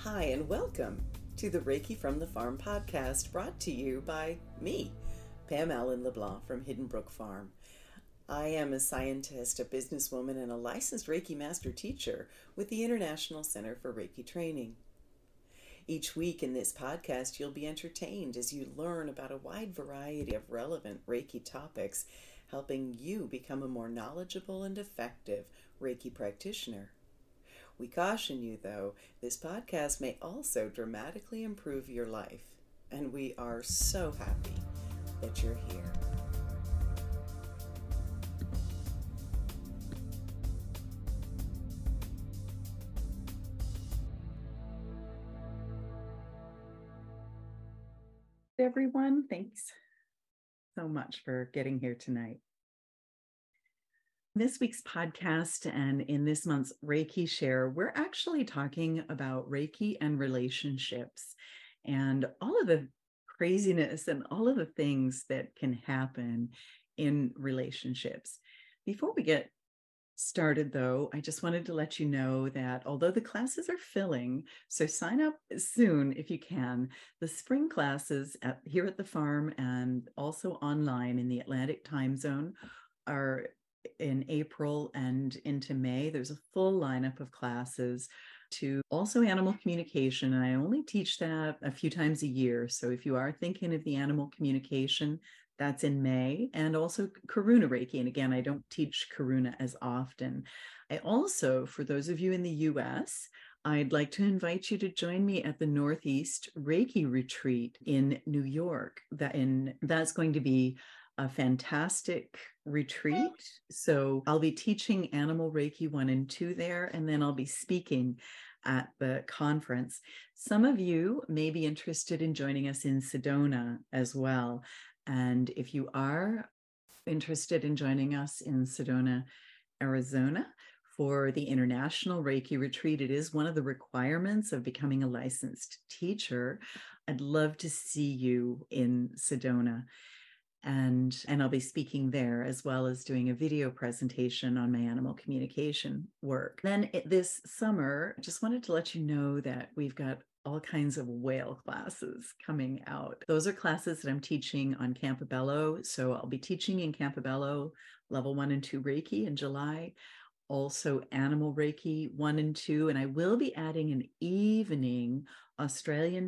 Hi, and welcome to the Reiki from the Farm podcast, brought to you by me, Pam Allen LeBlanc from Hidden Brook Farm. I am a scientist, a businesswoman, and a licensed Reiki master teacher with the International Center for Reiki Training. Each week in this podcast, you'll be entertained as you learn about a wide variety of relevant Reiki topics, helping you become a more knowledgeable and effective Reiki practitioner. We caution you, though, this podcast may also dramatically improve your life, and we are so happy that you're here. Everyone, thanks so much for getting here tonight. This week's podcast and in this month's Reiki Share, we're actually talking about Reiki and relationships and all of the craziness and all of the things that can happen in relationships. Before we get started, though, I just wanted to let you know that although the classes are filling, so sign up soon if you can. The spring classes here at the farm and also online in the Atlantic time zone are in April and into May. There's a full lineup of classes to also animal communication, and I only teach that a few times a year. So if you are thinking of the animal communication, that's in May, and also Karuna Reiki. And again, I don't teach Karuna as often. I also, for those of you in the US, I'd like to invite you to join me at the Northeast Reiki Retreat in New York. That's going to be a fantastic retreat. So I'll be teaching Animal Reiki 1 and 2 there, and then I'll be speaking at the conference. Some of you may be interested in joining us in Sedona as well. And if you are interested in joining us in Sedona, Arizona, for the International Reiki Retreat, it is one of the requirements of becoming a licensed teacher. I'd love to see you in Sedona. And I'll be speaking there, as well as doing a video presentation on my animal communication work. Then this summer, I just wanted to let you know that we've got all kinds of whale classes coming out. Those are classes that I'm teaching on Campobello. So I'll be teaching in Campobello level 1 and 2 Reiki in July, also Animal Reiki 1 and 2, and I will be adding an evening Australian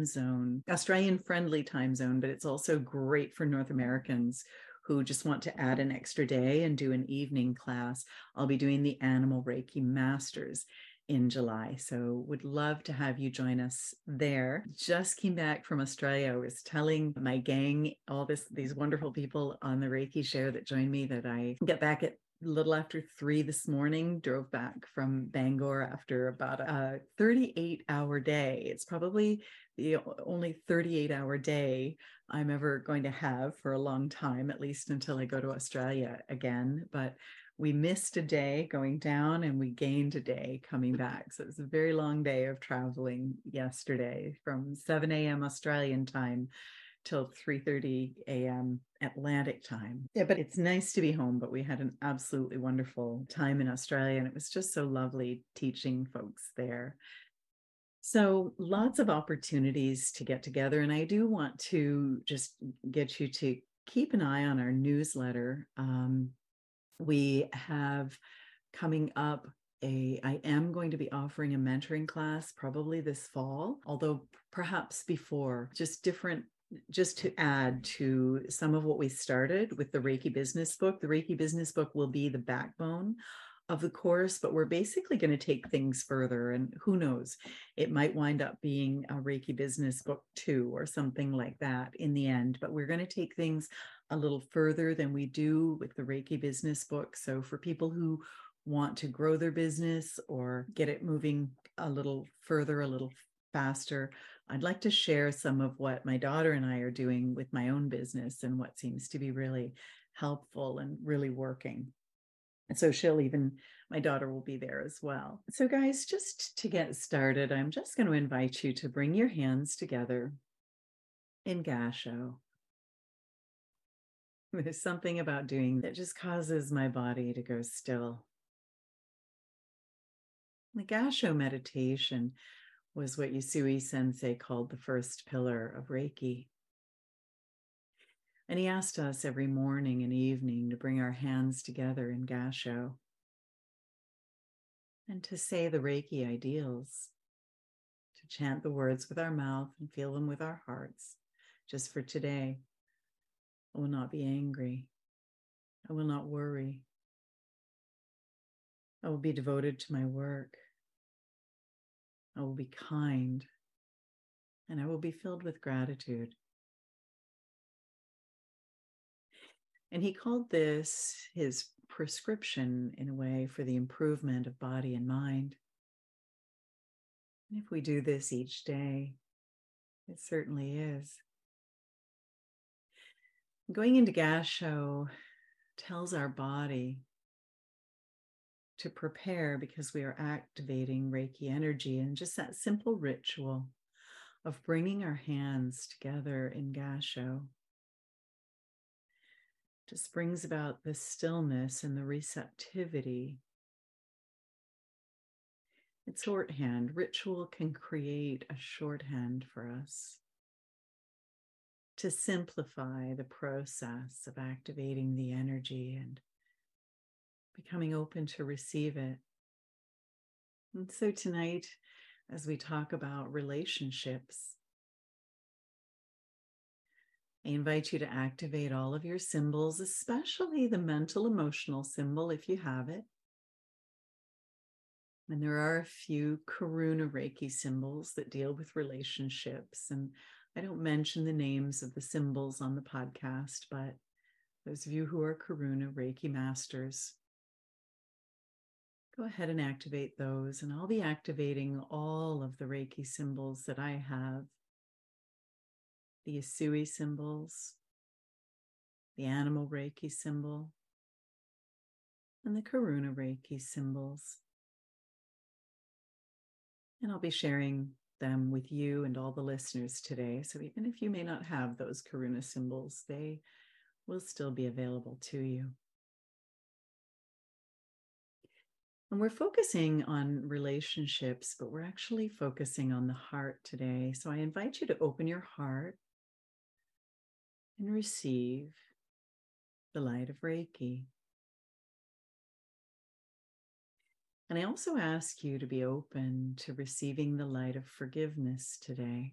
friendly time zone, but it's also great for North Americans who just want to add an extra day and do an evening class. I'll be doing the Animal Reiki Masters in July. So would love to have you join us there. Just came back from Australia. I was telling my gang, these wonderful people on the Reiki Share that joined me, that I get back at a little after 3 this morning, drove back from Bangor after about a 38-hour day. It's probably the only 38-hour day I'm ever going to have for a long time, at least until I go to Australia again. But we missed a day going down and we gained a day coming back. So it was a very long day of traveling yesterday from 7 a.m. Australian time till 3:30 a.m. Atlantic time. Yeah, but it's nice to be home, but we had an absolutely wonderful time in Australia, and it was just so lovely teaching folks there. So lots of opportunities to get together, and I do want to just get you to keep an eye on our newsletter. We have coming up I am going to be offering a mentoring class probably this fall, although perhaps before, just to add to some of what we started with the Reiki Business Book. The Reiki Business Book will be the backbone of the course, but we're basically going to take things further, and who knows, it might wind up being a Reiki Business Book 2 or something like that in the end, but we're going to take things a little further than we do with the Reiki Business Book. So for people who want to grow their business or get it moving a little further, a little faster, I'd like to share some of what my daughter and I are doing with my own business and what seems to be really helpful and really working. And so my daughter will be there as well. So guys, just to get started, I'm just going to invite you to bring your hands together in Gassho. There's something about doing that just causes my body to go still. The Gassho meditation was what Yusui Sensei called the first pillar of Reiki. And he asked us every morning and evening to bring our hands together in Gassho and to say the Reiki ideals, to chant the words with our mouth and feel them with our hearts. Just for today, I will not be angry. I will not worry. I will be devoted to my work. I will be kind, and I will be filled with gratitude. And he called this his prescription, in a way, for the improvement of body and mind. And if we do this each day, it certainly is. Going into Gassho tells our body to prepare because we are activating Reiki energy, and just that simple ritual of bringing our hands together in Gassho just brings about the stillness and the receptivity. It's shorthand. Ritual can create a shorthand for us to simplify the process of activating the energy and becoming open to receive it. And so tonight, as we talk about relationships, I invite you to activate all of your symbols, especially the mental emotional symbol if you have it. And there are a few Karuna Reiki symbols that deal with relationships. And I don't mention the names of the symbols on the podcast, but those of you who are Karuna Reiki masters, go ahead and activate those. And I'll be activating all of the Reiki symbols that I have. The Yusui symbols, the Animal Reiki symbol, and the Karuna Reiki symbols. And I'll be sharing them with you and all the listeners today. So even if you may not have those Karuna symbols, they will still be available to you. And we're focusing on relationships, but we're actually focusing on the heart today. So I invite you to open your heart and receive the light of Reiki. And I also ask you to be open to receiving the light of forgiveness today.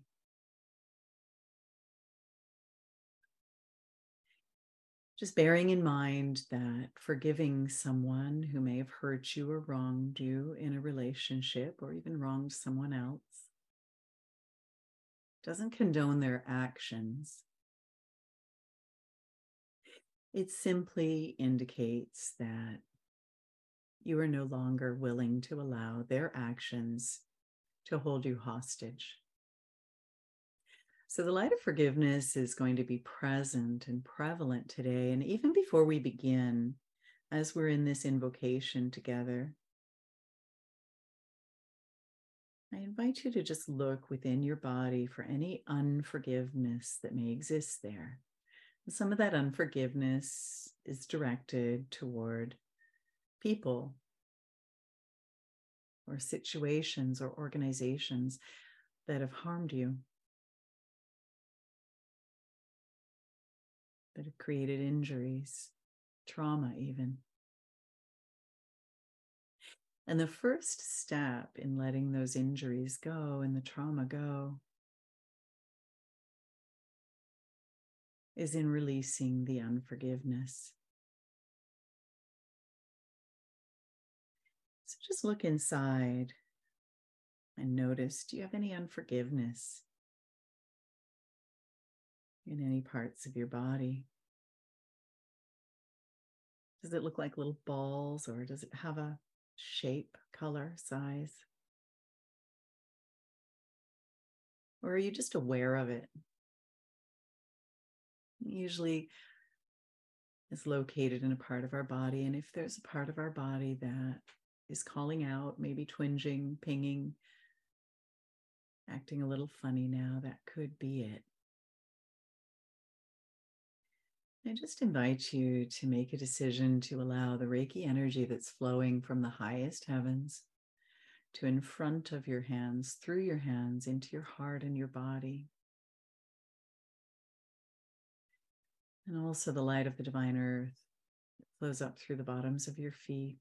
Just bearing in mind that forgiving someone who may have hurt you or wronged you in a relationship or even wronged someone else doesn't condone their actions. It simply indicates that you are no longer willing to allow their actions to hold you hostage. So the light of forgiveness is going to be present and prevalent today. And even before we begin, as we're in this invocation together, I invite you to just look within your body for any unforgiveness that may exist there. And some of that unforgiveness is directed toward people or situations or organizations that have harmed you, that have created injuries, trauma even. And the first step in letting those injuries go and the trauma go is in releasing the unforgiveness. So just look inside and notice, do you have any unforgiveness in any parts of your body? Does it look like little balls, or does it have a shape, color, size? Or are you just aware of it? Usually it's located in a part of our body. And if there's a part of our body that is calling out, maybe twinging, pinging, acting a little funny now, that could be it. I just invite you to make a decision to allow the Reiki energy that's flowing from the highest heavens to in front of your hands, through your hands, into your heart and your body. And also the light of the divine earth that flows up through the bottoms of your feet.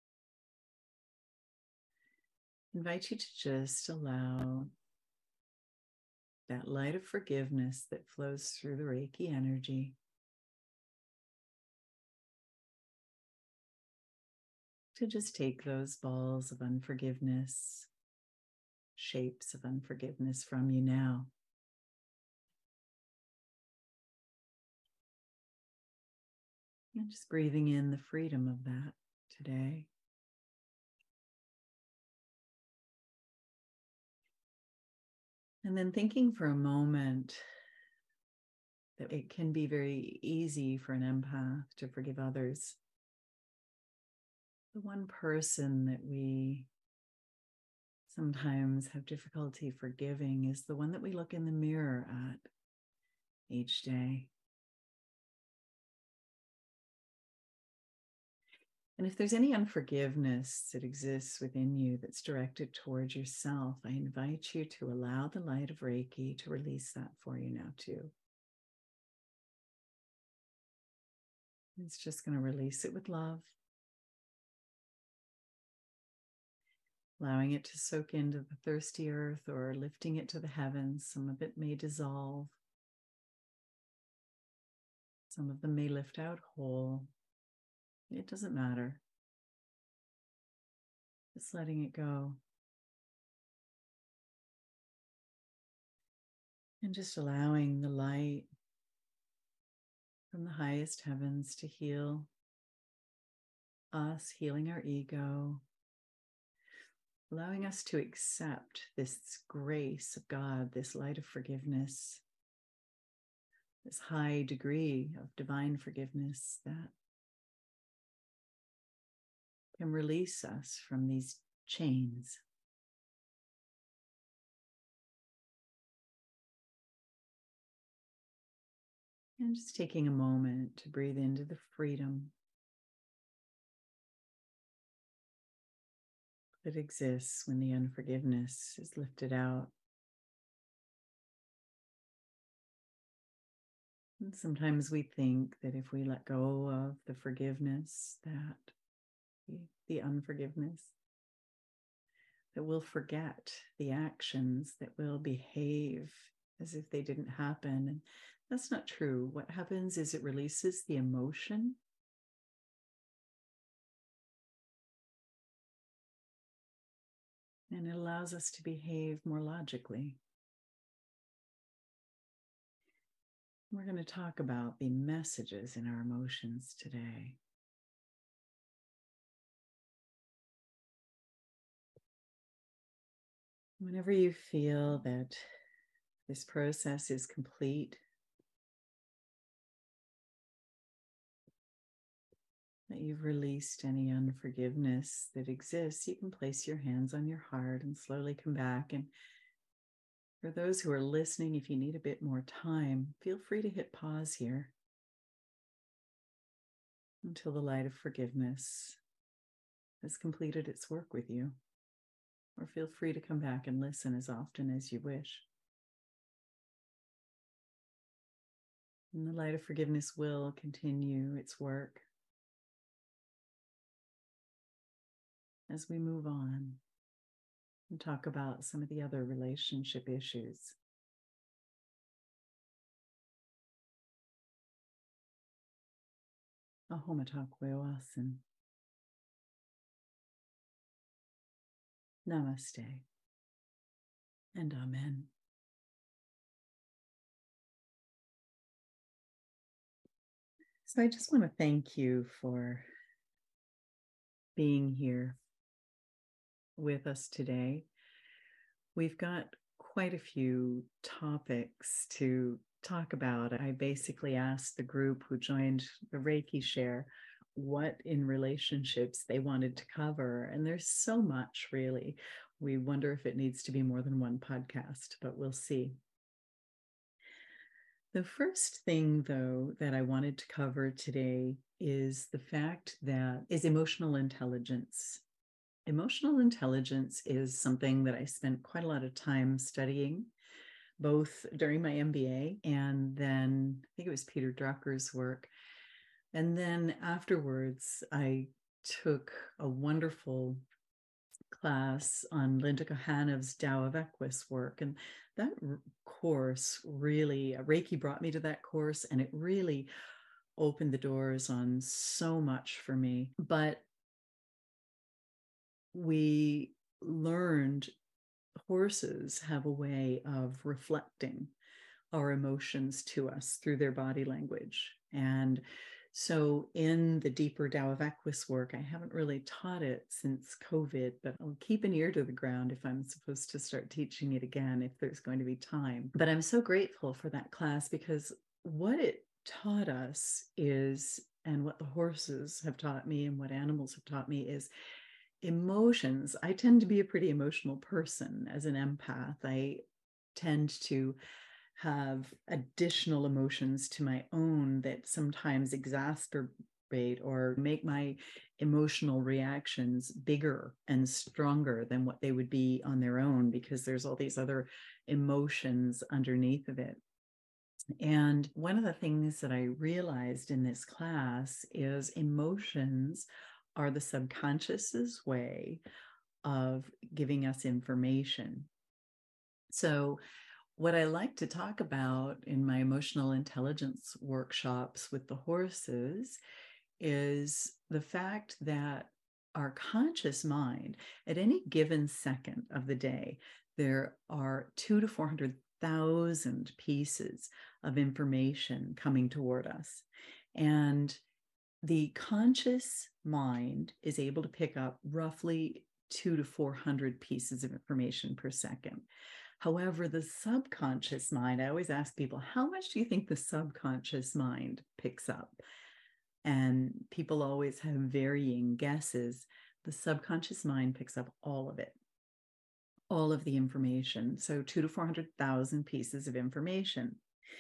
I invite you to just allow that light of forgiveness that flows through the Reiki energy to just take those balls of unforgiveness, shapes of unforgiveness from you now. And just breathing in the freedom of that today. And then thinking for a moment that it can be very easy for an empath to forgive others. The one person that we sometimes have difficulty forgiving is the one that we look in the mirror at each day. And if there's any unforgiveness that exists within you that's directed towards yourself, I invite you to allow the light of Reiki to release that for you now too. It's just going to release it with love, allowing it to soak into the thirsty earth or lifting it to the heavens. Some of it may dissolve. Some of them may lift out whole. It doesn't matter. Just letting it go. And just allowing the light from the highest heavens to heal us, healing our ego, allowing us to accept this grace of God, this light of forgiveness, this high degree of divine forgiveness that can release us from these chains. And just taking a moment to breathe into the freedom that exists when the unforgiveness is lifted out. And sometimes we think that if we let go of the forgiveness, the unforgiveness, that we'll forget the actions, that we'll behave as if they didn't happen. And that's not true. What happens is it releases the emotion. And it allows us to behave more logically. We're going to talk about the messages in our emotions today. Whenever you feel that this process is complete, that you've released any unforgiveness that exists, you can place your hands on your heart and slowly come back. And for those who are listening, if you need a bit more time, feel free to hit pause here until the light of forgiveness has completed its work with you. Or feel free to come back and listen as often as you wish. And the light of forgiveness will continue its work as we move on and talk about some of the other relationship issues. Ahomatakweoasin. Namaste and Amen. So I just want to thank you for being here with us today. We've got quite a few topics to talk about. I basically asked the group who joined the Reiki Share what in relationships they wanted to cover. And there's so much, really. We wonder if it needs to be more than one podcast, but we'll see. The first thing, though, that I wanted to cover today is the fact that is emotional intelligence. Emotional intelligence is something that I spent quite a lot of time studying, both during my MBA and then I think it was Peter Drucker's work. And then afterwards, I took a wonderful class on Linda Kohanev's Tao of Equus work. And that course really, Reiki brought me to that course, and it really opened the doors on so much for me. But we learned horses have a way of reflecting our emotions to us through their body language. And so in the deeper Tao of Equus work, I haven't really taught it since COVID, but I'll keep an ear to the ground if I'm supposed to start teaching it again, if there's going to be time. But I'm so grateful for that class, because what it taught us is, and what the horses have taught me and what animals have taught me, is emotions. I tend to be a pretty emotional person as an empath. I tend to have additional emotions to my own that sometimes exacerbate or make my emotional reactions bigger and stronger than what they would be on their own, because there's all these other emotions underneath of it. And one of the things that I realized in this class is emotions are the subconscious's way of giving us information. So what I like to talk about in my emotional intelligence workshops with the horses is the fact that our conscious mind, at any given second of the day, there are 200,000 to 400,000 pieces of information coming toward us. And the conscious mind is able to pick up roughly 200 to 400 pieces of information per second. However, the subconscious mind, I always ask people, how much do you think the subconscious mind picks up? And people always have varying guesses. The subconscious mind picks up all of it, all of the information. So 200,000 to 400,000 pieces of information.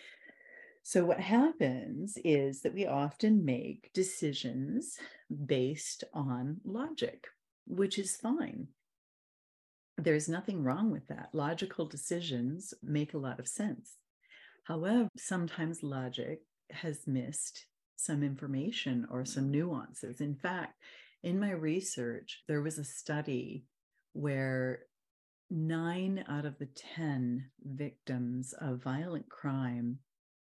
So what happens is that we often make decisions based on logic, which is fine. There's nothing wrong with that. Logical decisions make a lot of sense. However, sometimes logic has missed some information or some nuances. In fact, in my research, there was a study where 9 out of the 10 victims of violent crime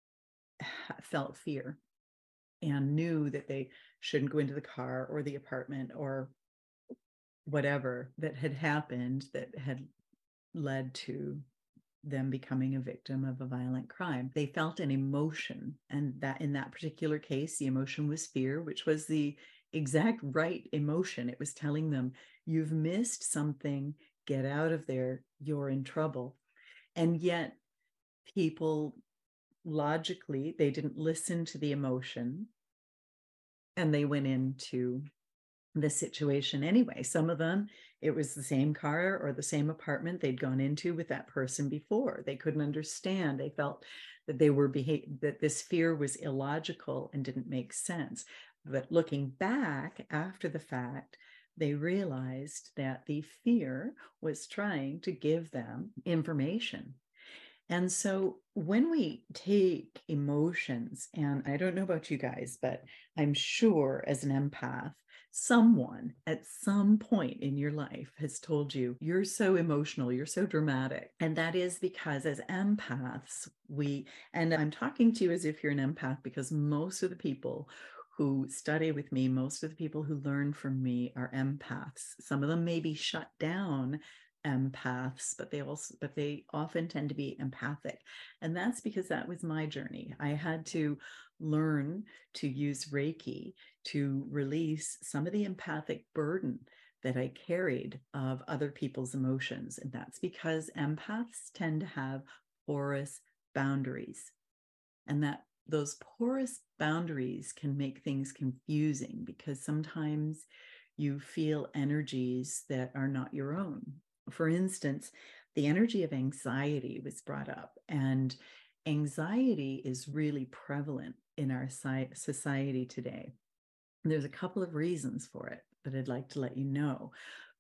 felt fear and knew that they shouldn't go into the car or the apartment or whatever that had happened that had led to them becoming a victim of a violent crime. They felt an emotion, and that in that particular case, the emotion was fear, which was the exact right emotion. It was telling them, you've missed something, get out of there, you're in trouble. And yet people logically, they didn't listen to the emotion, and they went into the situation anyway. Some of them, it was the same car or the same apartment they'd gone into with that person before. They couldn't understand. They felt that that this fear was illogical and didn't make sense. But looking back after the fact, they realized that the fear was trying to give them information. And so when we take emotions, and I don't know about you guys, but I'm sure as an empath, someone at some point in your life has told you, you're so emotional, you're so dramatic. And that is because as empaths, and I'm talking to you as if you're an empath, because most of the people who study with me, most of the people who learn from me are empaths. Some of them may be shut down empaths, but they often tend to be empathic. And that's because that was my journey. I had to learn to use Reiki to release some of the empathic burden that I carried of other people's emotions. And that's because empaths tend to have porous boundaries, and that those porous boundaries can make things confusing, because sometimes you feel energies that are not your own. For instance, the energy of anxiety was brought up, and anxiety is really prevalent in our society today. There's a couple of reasons for it that I'd like to let you know.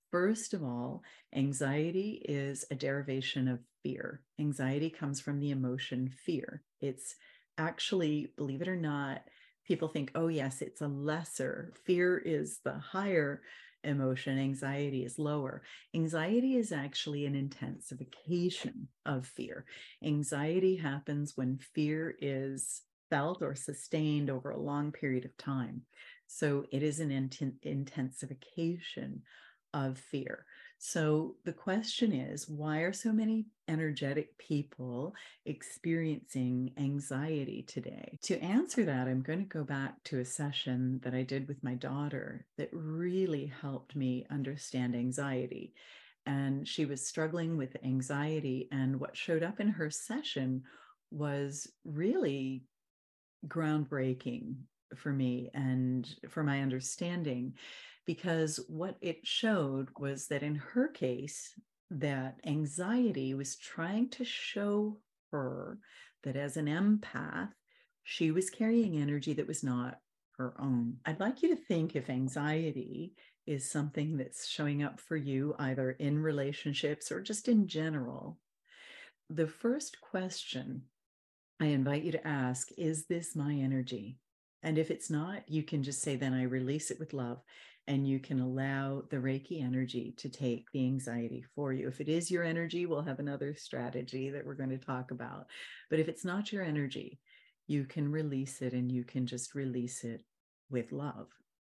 First of all, anxiety is a derivation of fear. Anxiety comes from the emotion fear. It's actually, believe it or not, people think, oh, yes, it's a lesser. Fear is the higher emotion, anxiety is lower. Anxiety is actually an intensification of fear. Anxiety happens when fear is felt or sustained over a long period of time. So it is an intensification of fear. So the question is, why are so many energetic people experiencing anxiety today? To answer that, I'm going to go back to a session that I did with my daughter that really helped me understand anxiety. And she was struggling with anxiety, and what showed up in her session was really groundbreaking for me and for my understanding, because what it showed was that in her case, that anxiety was trying to show her that as an empath, she was carrying energy that was not her own. I'd like you to think if anxiety is something that's showing up for you either in relationships or just in general. The first question I invite you to ask, is this my energy? And if it's not, you can just say, then I release it with love. And you can allow the Reiki energy to take the anxiety for you. If it is your energy, we'll have another strategy that we're going to talk about. But if it's not your energy, you can release it, and you can just release it with love.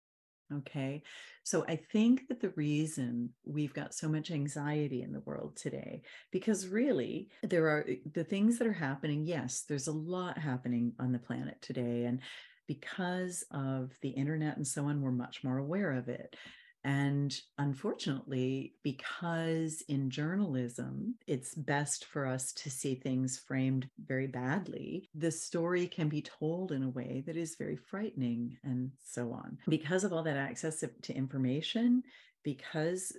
Okay. So I think that the reason we've got so much anxiety in the world today, because really there are the things that are happening. Yes, there's a lot happening on the planet today. And because of the internet and so on, we're much more aware of it. And unfortunately, because in journalism, it's best for us to see things framed very badly, the story can be told in a way that is very frightening and so on. Because of all that access to information, because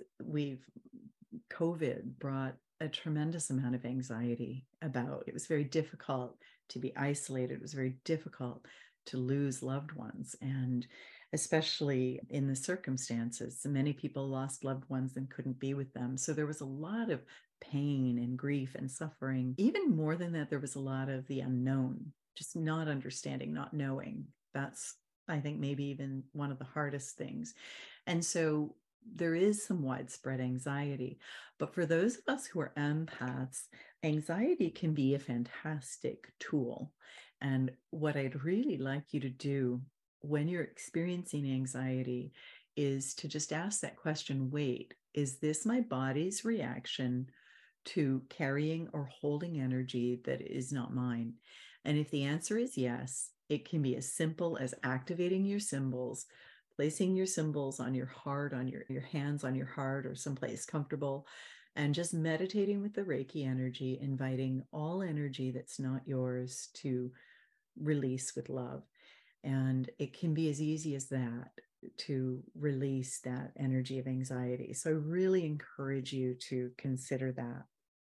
COVID brought a tremendous amount of anxiety about. It was very difficult to be isolated. It was very difficult to lose loved ones. And especially in the circumstances, many people lost loved ones and couldn't be with them. So there was a lot of pain and grief and suffering. Even more than that, there was a lot of the unknown, just not understanding, not knowing. That's, I think, maybe even one of the hardest things. And so there is some widespread anxiety. But for those of us who are empaths, anxiety can be a fantastic tool. And what I'd really like you to do when you're experiencing anxiety is to just ask that question, wait, is this my body's reaction to carrying or holding energy that is not mine? And if the answer is yes, it can be as simple as activating your symbols, placing your symbols on your heart, on your hands on your heart or someplace comfortable, and just meditating with the Reiki energy, inviting all energy that's not yours to release with love. And it can be as easy as that, to release that energy of anxiety. So I really encourage you to consider that.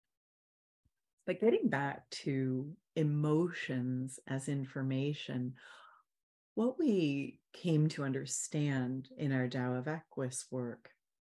But getting back to emotions as information, what we came to understand in our Tao of Equus work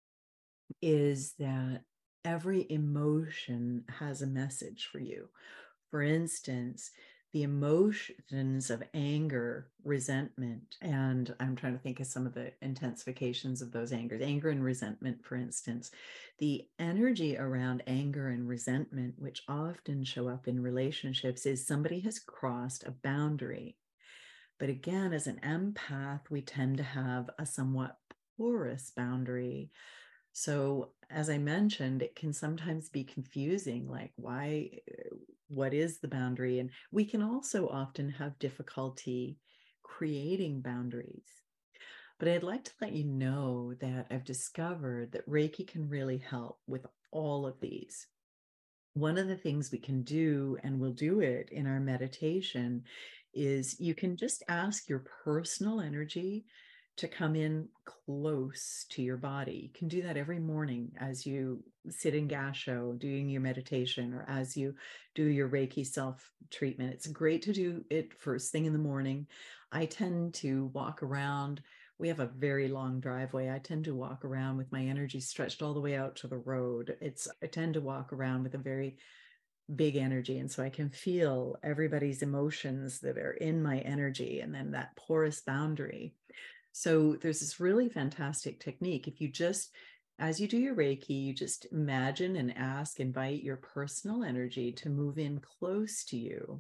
is that every emotion has a message for you. For instance, the emotions of anger, resentment, and I'm trying to think of some of the intensifications of those angers, anger and resentment, for instance, the energy around anger and resentment, which often show up in relationships, is somebody has crossed a boundary. But again, as an empath, we tend to have a somewhat porous boundary. So as I mentioned, it can sometimes be confusing, like what is the boundary? And we can also often have difficulty creating boundaries. But I'd like to let you know that I've discovered that Reiki can really help with all of these. One of the things we can do, and we'll do it in our meditation, is you can just ask your personal energy to come in close to your body. You can do that every morning as you sit in Gassho doing your meditation, or as you do your Reiki self-treatment. It's great to do it first thing in the morning. I tend to walk around We have a very long driveway. I tend to walk around with my energy stretched all the way out to the road. I tend to walk around with a very big energy. And so I can feel everybody's emotions that are in my energy, and then that porous boundary. So there's this really fantastic technique. If you just, as you do your Reiki, you just imagine and invite your personal energy to move in close to you.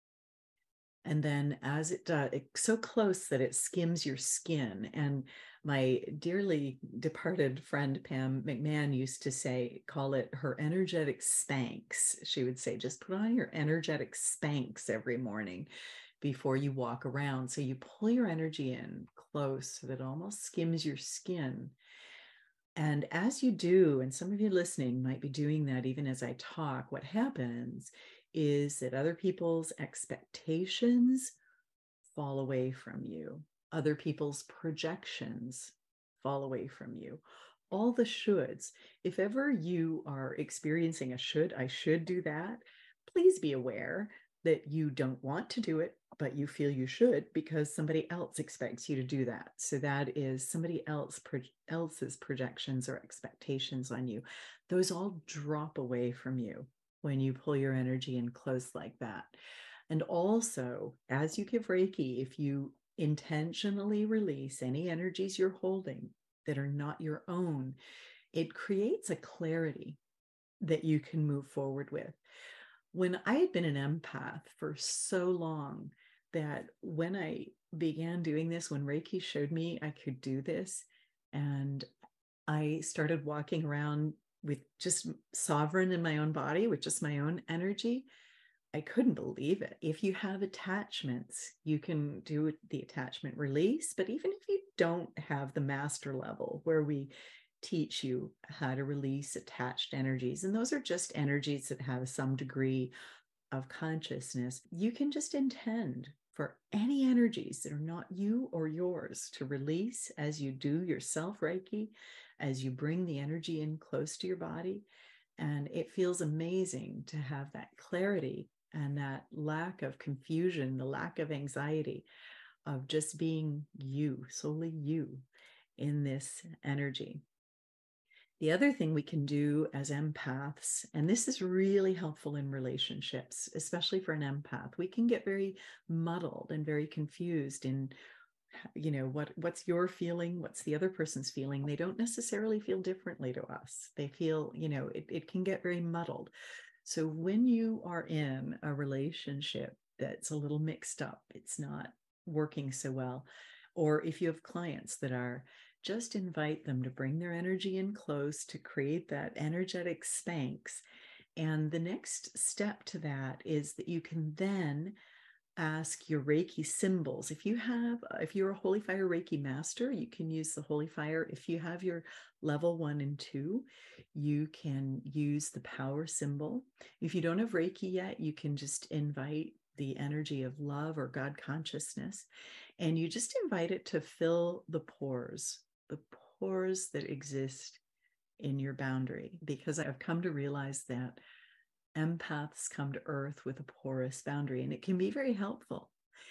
And then as it does, it's so close that it skims your skin. And my dearly departed friend, Pam McMahon, used to call it her energetic Spanx. She would say, just put on your energetic Spanx every morning before you walk around. So you pull your energy in close so that it almost skims your skin. And as you do, and some of you listening might be doing that even as I talk, what happens is that other people's expectations fall away from you. Other people's projections fall away from you. All the shoulds. If ever you are experiencing I should do that, please be aware that you don't want to do it, but you feel you should because somebody else expects you to do that. So that is somebody else's projections or expectations on you. Those all drop away from you when you pull your energy in close like that. And also, as you give Reiki, if you intentionally release any energies you're holding that are not your own, it creates a clarity that you can move forward with. When I had been an empath for so long that when I began doing this, when Reiki showed me I could do this, and I started walking around with just sovereign in my own body, with just my own energy, I couldn't believe it. If you have attachments, you can do the attachment release. But even if you don't have the master level where we teach you how to release attached energies, and those are just energies that have some degree of consciousness, you can just intend for any energies that are not you or yours to release as you do your self Reiki, as you bring the energy in close to your body. And it feels amazing to have that clarity and that lack of confusion, the lack of anxiety of just being you, solely you in this energy. The other thing we can do as empaths, and this is really helpful in relationships, especially for an empath, we can get very muddled and very confused in, what's your feeling, what's the other person's feeling. They don't necessarily feel differently to us. They feel, it can get very muddled. So when you are in a relationship that's a little mixed up, it's not working so well, or if you have clients that are, just invite them to bring their energy in close to create that energetic Spanx. And the next step to that is that you can then ask your Reiki symbols. If you're a Holy Fire Reiki master, you can use the Holy Fire. If you have your level 1 and 2, you can use the power symbol. If you don't have Reiki yet, you can just invite the energy of love or God consciousness, and you just invite it to fill the pores that exist in your boundary. Because I've come to realize that empaths come to earth with a porous boundary, and it can be very helpful.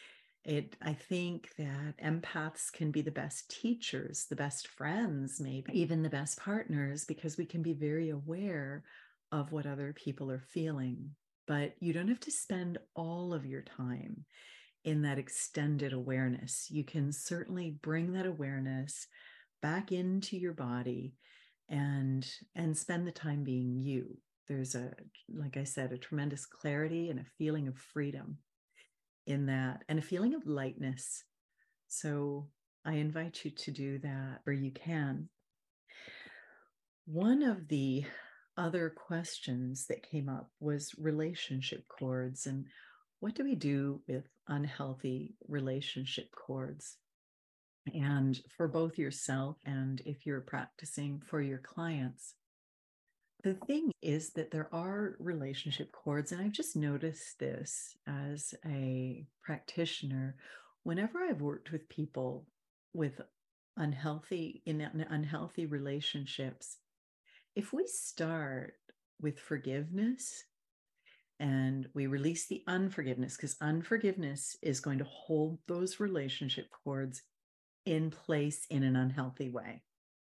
I think that empaths can be the best teachers, the best friends, maybe even the best partners, because we can be very aware of what other people are feeling. But you don't have to spend all of your time in that extended awareness. You can certainly bring that awareness back into your body and spend the time being you. There's like I said, a tremendous clarity and a feeling of freedom in that, and a feeling of lightness. So I invite you to do that where you can. One of the other questions that came up was relationship cords, and what do we do with unhealthy relationship cords? And for both yourself and if you're practicing for your clients. The thing is that there are relationship cords, and I've just noticed this as a practitioner. Whenever I've worked with people with unhealthy relationships, if we start with forgiveness and we release the unforgiveness, because unforgiveness is going to hold those relationship cords in place in an unhealthy way.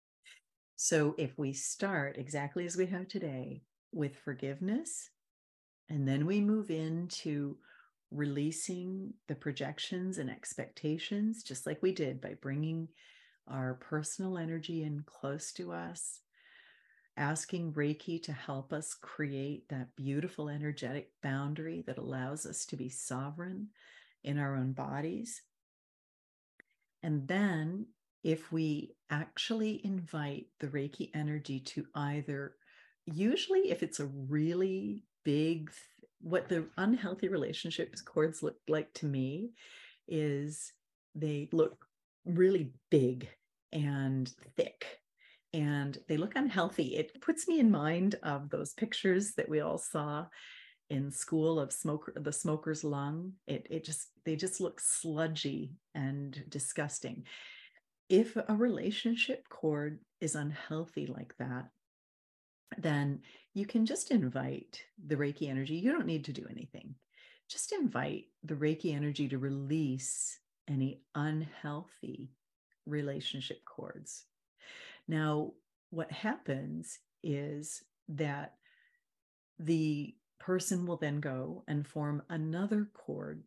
So if we start exactly as we have today with forgiveness, and then we move into releasing the projections and expectations, just like we did by bringing our personal energy in close to us, asking Reiki to help us create that beautiful energetic boundary that allows us to be sovereign in our own bodies. And then if we actually invite the Reiki energy to either, usually if it's a really big, what the unhealthy relationships cords look like to me is they look really big and thick and they look unhealthy. It puts me in mind of those pictures that we all saw in school of the smoker's lung. They just look sludgy and disgusting. If a relationship cord is unhealthy like that, then you can just invite the Reiki energy. You don't need to do anything. Just invite the Reiki energy to release any unhealthy relationship cords. Now, what happens is that the person will then go and form another cord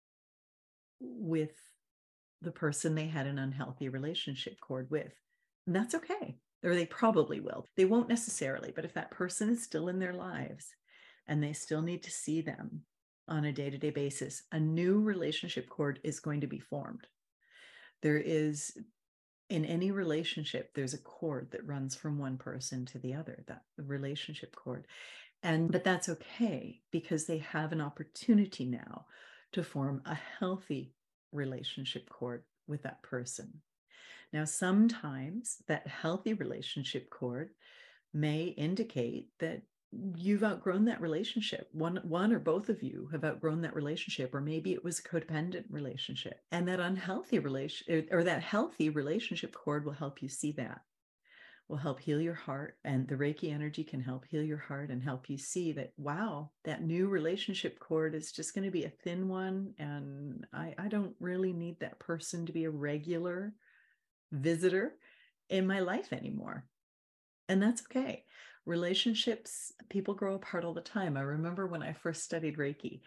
with the person they had an unhealthy relationship cord with. And that's okay. Or they probably will. They won't necessarily, but if that person is still in their lives and they still need to see them on a day-to-day basis, a new relationship cord is going to be formed. There is, in any relationship, there's a cord that runs from one person to the other, that relationship cord. But that's okay because they have an opportunity now to form a healthy relationship cord with that person. Now, sometimes that healthy relationship cord may indicate that you've outgrown that relationship. One or both of you have outgrown that relationship, or maybe it was a codependent relationship. And that unhealthy relation or that healthy relationship cord will help you see that, will help heal your heart. And the Reiki energy can help heal your heart and help you see that, wow, that new relationship cord is just going to be a thin one. And I don't really need that person to be a regular visitor in my life anymore. And that's okay. Relationships, people grow apart all the time. I remember when I first studied Reiki,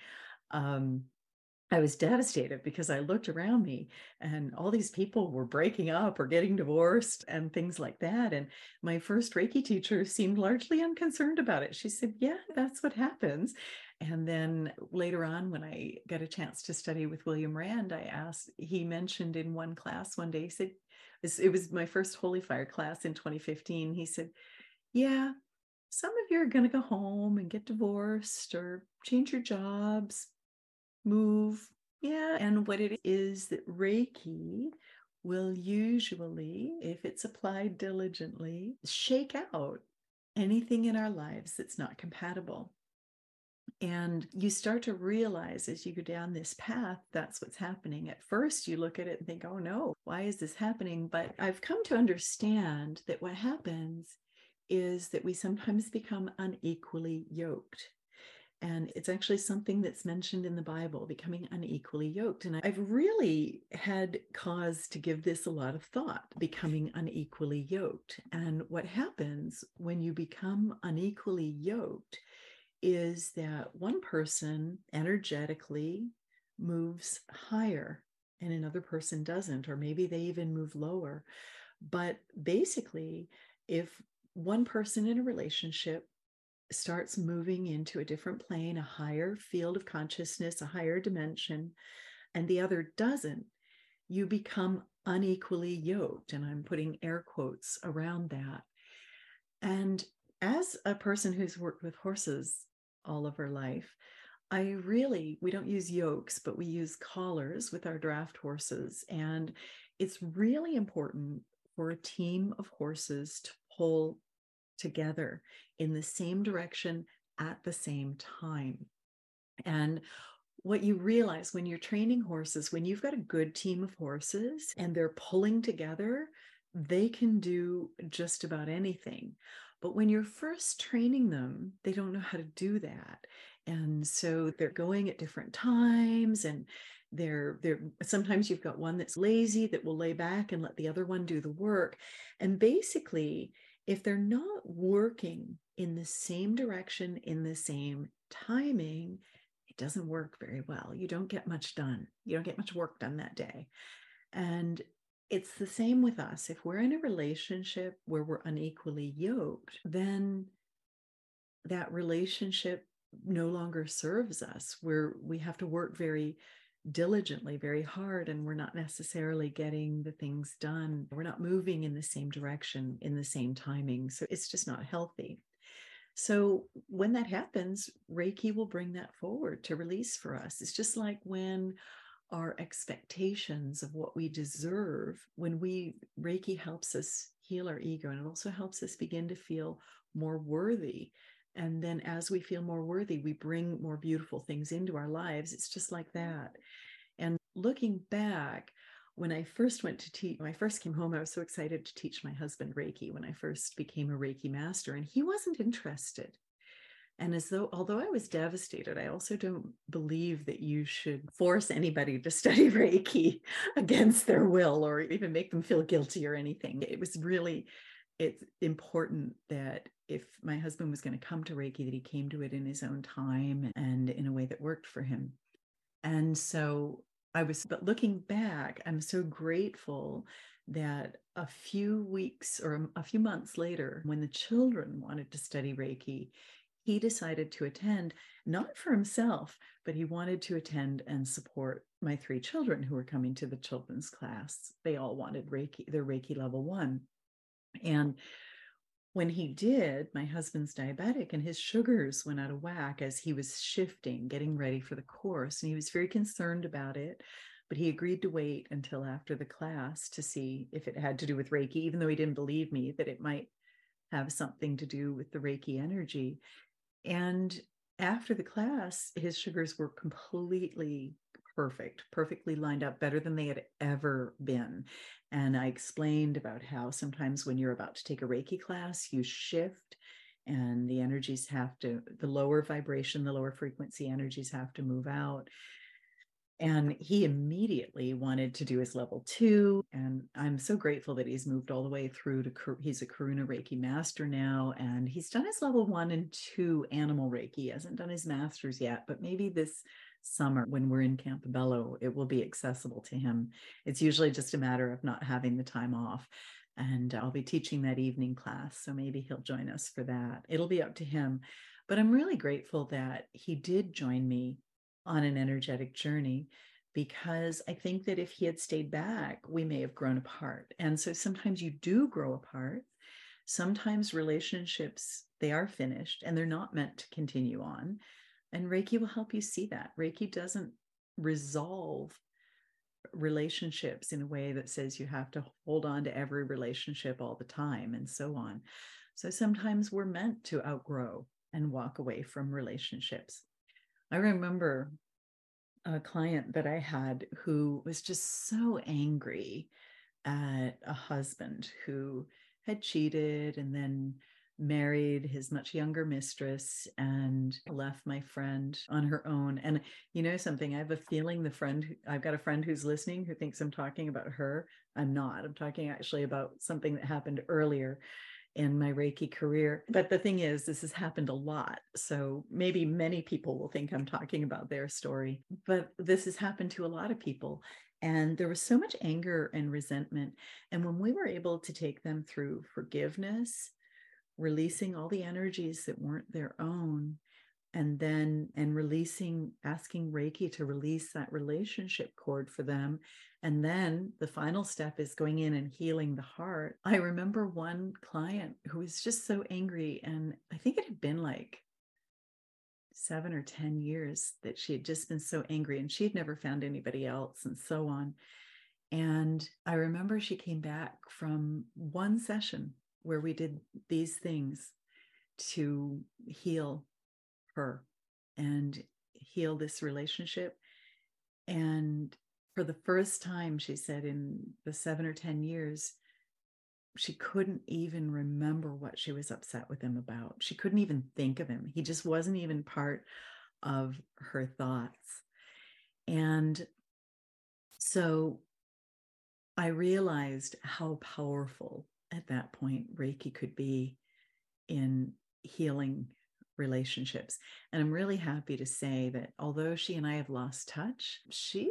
I was devastated because I looked around me and all these people were breaking up or getting divorced and things like that. And my first Reiki teacher seemed largely unconcerned about it. She said, yeah, that's what happens. And then later on, when I got a chance to study with William Rand, he mentioned in one class one day, he said, it was my first Holy Fire class in 2015. He said, yeah, some of you are going to go home and get divorced or change your jobs, move. Yeah. And what it is that Reiki will usually, if it's applied diligently, shake out anything in our lives that's not compatible. And you start to realize as you go down this path, that's what's happening. At first, you look at it and think, oh no, why is this happening? But I've come to understand that what happens is that we sometimes become unequally yoked. And it's actually something that's mentioned in the Bible, becoming unequally yoked. And I've really had cause to give this a lot of thought, becoming unequally yoked. And what happens when you become unequally yoked is that one person energetically moves higher and another person doesn't, or maybe they even move lower. But basically, if one person in a relationship starts moving into a different plane, a higher field of consciousness, a higher dimension, and the other doesn't, you become unequally yoked. And I'm putting air quotes around that. And as a person who's worked with horses all of her life, we don't use yokes, but we use collars with our draft horses. And it's really important for a team of horses to pull together in the same direction at the same time. And what you realize when you're training horses, when you've got a good team of horses and they're pulling together, they can do just about anything. But when you're first training them, they don't know how to do that. And so they're going at different times and They're sometimes you've got one that's lazy that will lay back and let the other one do the work. And basically, if they're not working in the same direction, in the same timing, it doesn't work very well. You don't get much done. You don't get much work done that day. And it's the same with us. If we're in a relationship where we're unequally yoked, then that relationship no longer serves us, where we have to work very diligently, very hard, and we're not necessarily getting the things done. We're not moving in the same direction, in the same timing. So it's just not healthy. So when that happens, Reiki will bring that forward to release for us. It's just like when our expectations of what we deserve, Reiki helps us heal our ego, and it also helps us begin to feel more worthy. And then as we feel more worthy, we bring more beautiful things into our lives. It's just like that. And looking back, when I first went to teach, when I first came home, I was so excited to teach my husband Reiki when I first became a Reiki master, and he wasn't interested. And although I was devastated, I also don't believe that you should force anybody to study Reiki against their will or even make them feel guilty or anything. It's important that if my husband was going to come to Reiki, that he came to it in his own time and in a way that worked for him. And so but looking back, I'm so grateful that a few weeks or a few months later, when the children wanted to study Reiki, he decided to attend, not for himself, but he wanted to attend and support my 3 children who were coming to the children's class. They all wanted Reiki, their Reiki level 1. And when he did, my husband's diabetic and his sugars went out of whack as he was shifting, getting ready for the course. And he was very concerned about it, but he agreed to wait until after the class to see if it had to do with Reiki, even though he didn't believe me that it might have something to do with the Reiki energy. And after the class, his sugars were completely perfectly lined up, better than they had ever been. And I explained about how sometimes when you're about to take a Reiki class, you shift and the energies the lower vibration, the lower frequency energies have to move out. And he immediately wanted to do his level 2. And I'm so grateful that he's moved all the way through he's a Karuna Reiki master now. And he's done his level 1 and 2 animal Reiki. He hasn't done his master's yet, but maybe this summer when we're in Campobello, it will be accessible to him. It's usually just a matter of not having the time off. And I'll be teaching that evening class. So maybe he'll join us for that. It'll be up to him. But I'm really grateful that he did join me on an energetic journey, because I think that if he had stayed back, we may have grown apart. And so sometimes you do grow apart. Sometimes relationships, they are finished and they're not meant to continue on. And Reiki will help you see that. Reiki doesn't resolve relationships in a way that says you have to hold on to every relationship all the time and so on. So sometimes we're meant to outgrow and walk away from relationships. I remember a client that I had who was just so angry at a husband who had cheated and then married his much younger mistress and left my friend on her own. And you know something, I have a feeling I've got a friend who's listening who thinks I'm talking about her. I'm not. I'm talking actually about something that happened earlier in my Reiki career. But the thing is, this has happened a lot. So maybe many people will think I'm talking about their story, but this has happened to a lot of people. And there was so much anger and resentment. And when we were able to take them through forgiveness, releasing all the energies that weren't their own, and asking Reiki to release that relationship cord for them. And then the final step is going in and healing the heart. I remember one client who was just so angry, and I think it had been like 7 or 10 years that she had just been so angry, and she had never found anybody else and so on. And I remember she came back from one session where we did these things to heal her and heal this relationship. And for the first time, she said, in the 7 or 10 years, she couldn't even remember what she was upset with him about. She couldn't even think of him. He just wasn't even part of her thoughts. And So I realized how powerful at that point Reiki could be in healing relationships. And I'm really happy to say that although she and I have lost touch,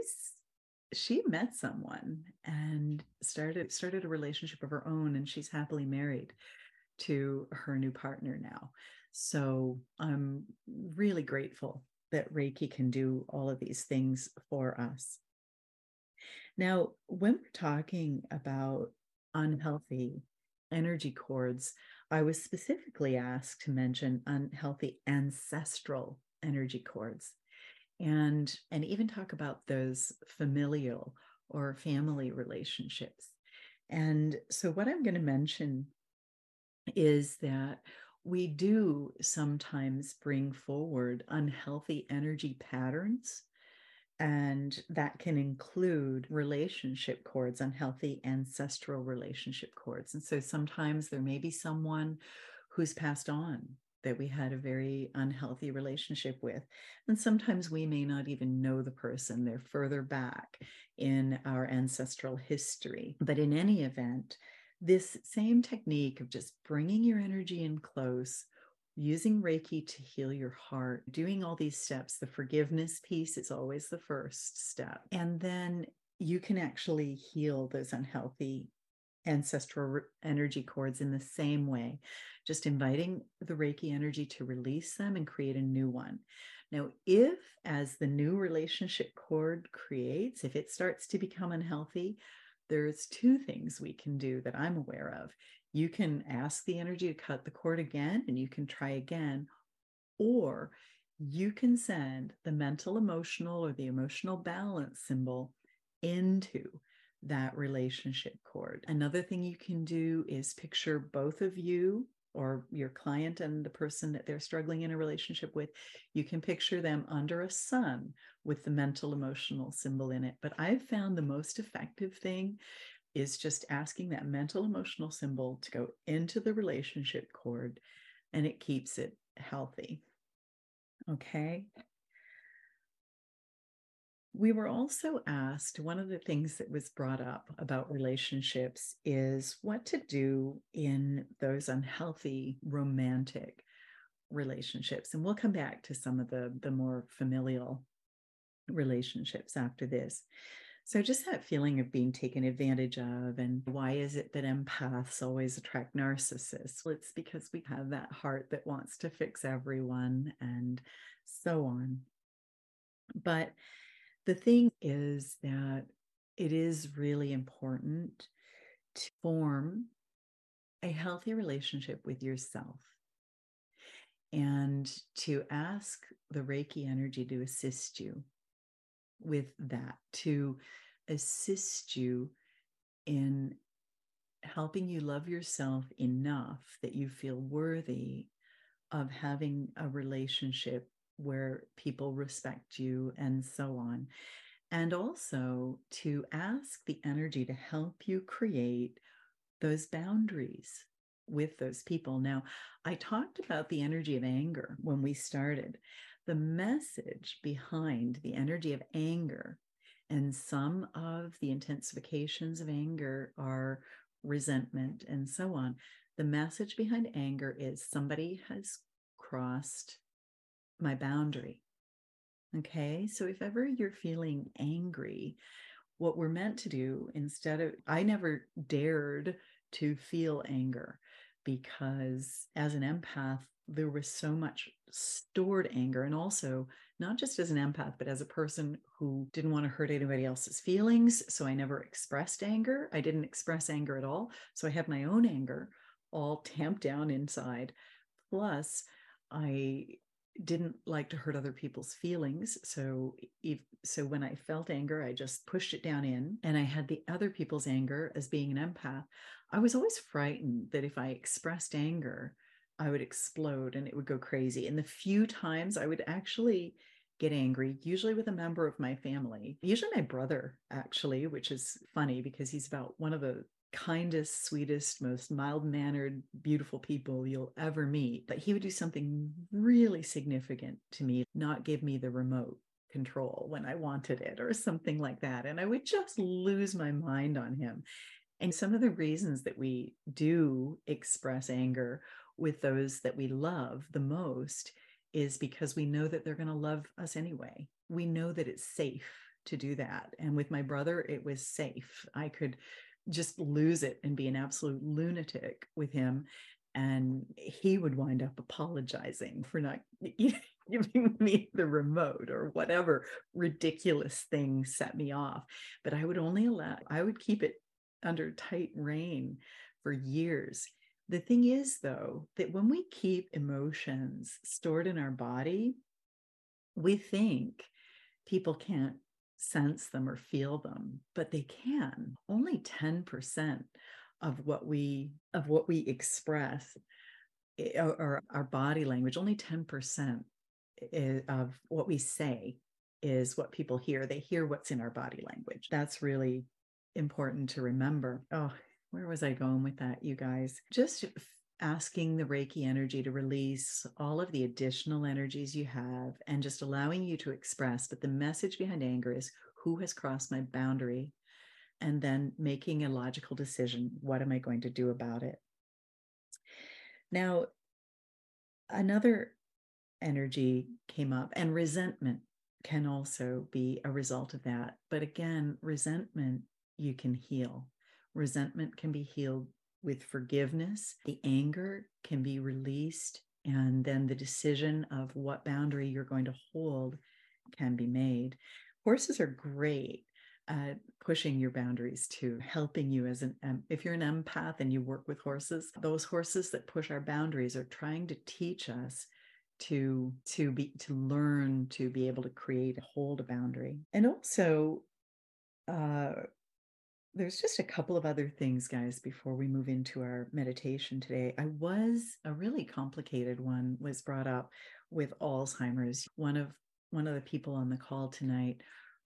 she met someone and started a relationship of her own, and she's happily married to her new partner now. So I'm really grateful that Reiki can do all of these things for us. Now, when we're talking about unhealthy energy cords, I was specifically asked to mention unhealthy ancestral energy cords and even talk about those familial or family relationships. And so what I'm going to mention is that we do sometimes bring forward unhealthy energy patterns, and that can include relationship cords, unhealthy ancestral relationship cords. And so sometimes there may be someone who's passed on that we had a very unhealthy relationship with. And sometimes we may not even know the person, they're further back in our ancestral history. But in any event, this same technique of just bringing your energy in close, using Reiki to heal your heart, doing all these steps, the forgiveness piece is always the first step. And then you can actually heal those unhealthy ancestral energy cords in the same way, just inviting the Reiki energy to release them and create a new one. Now, if as the new relationship cord creates, if it starts to become unhealthy, there's two things we can do that I'm aware of. You can ask the energy to cut the cord again, and you can try again, or you can send the mental, emotional, or the emotional balance symbol into that relationship cord. Another thing you can do is picture both of you or your client and the person that they're struggling in a relationship with. You can picture them under a sun with the mental emotional symbol in it. But I've found the most effective thing is just asking that mental emotional symbol to go into the relationship cord, and it keeps it healthy. Okay. We were also asked, one of the things that was brought up about relationships is what to do in those unhealthy romantic relationships. And we'll come back to some of the more familial relationships after this. So just that feeling of being taken advantage of, and why is it that empaths always attract narcissists? Well, it's because we have that heart that wants to fix everyone and so on. But the thing is that it is really important to form a healthy relationship with yourself and to ask the Reiki energy to assist you with that, to assist you in helping you love yourself enough that you feel worthy of having a relationship where people respect you and so on. And also to ask the energy to help you create those boundaries with those people. Now, I talked about the energy of anger when we started. The message behind the energy of anger, and some of the intensifications of anger are resentment and so on. The message behind anger is somebody has crossed my boundary. Okay, so if ever you're feeling angry, what we're meant to do instead of, I never dared to feel anger because as an empath, there was so much stored anger. And also, not just as an empath, but as a person who didn't want to hurt anybody else's feelings. So I never expressed anger. I didn't express anger at all. So I had my own anger all tamped down inside. Plus, I didn't like to hurt other people's feelings. So when I felt anger, I just pushed it down in, and I had the other people's anger as being an empath. I was always frightened that if I expressed anger, I would explode and it would go crazy. And the few times I would actually get angry, usually with a member of my family, usually my brother, actually, which is funny because he's about one of the kindest, sweetest, most mild-mannered, beautiful people you'll ever meet. But he would do something really significant to me, not give me the remote control when I wanted it or something like that. And I would just lose my mind on him. And some of the reasons that we do express anger with those that we love the most is because we know that they're going to love us anyway. We know that it's safe to do that. And with my brother, it was safe. I could just lose it and be an absolute lunatic with him. And he would wind up apologizing for not giving me the remote or whatever ridiculous thing set me off. But I would keep it under tight rein for years. The thing is, though, that when we keep emotions stored in our body, we think people can't sense them or feel them, but they can. Only 10% of what we express or our body language, only 10% of what we say is what people hear. They hear what's in our body language. That's really important to remember. Oh, where was I going with that, you guys? Just asking the Reiki energy to release all of the additional energies you have and just allowing you to express. But the message behind anger is, who has crossed my boundary? And then making a logical decision. What am I going to do about it? Now, another energy came up, and resentment can also be a result of that. But again, resentment you can heal. Resentment can be healed with forgiveness. The anger can be released, and then the decision of what boundary you're going to hold can be made. Horses are great at pushing your boundaries too, helping you as if you're an empath and you work with horses, those horses that push our boundaries are trying to teach us to learn to be able to hold a boundary. And also, there's just a couple of other things, guys, before we move into our meditation today. A really complicated one was brought up with Alzheimer's. One of the people on the call tonight,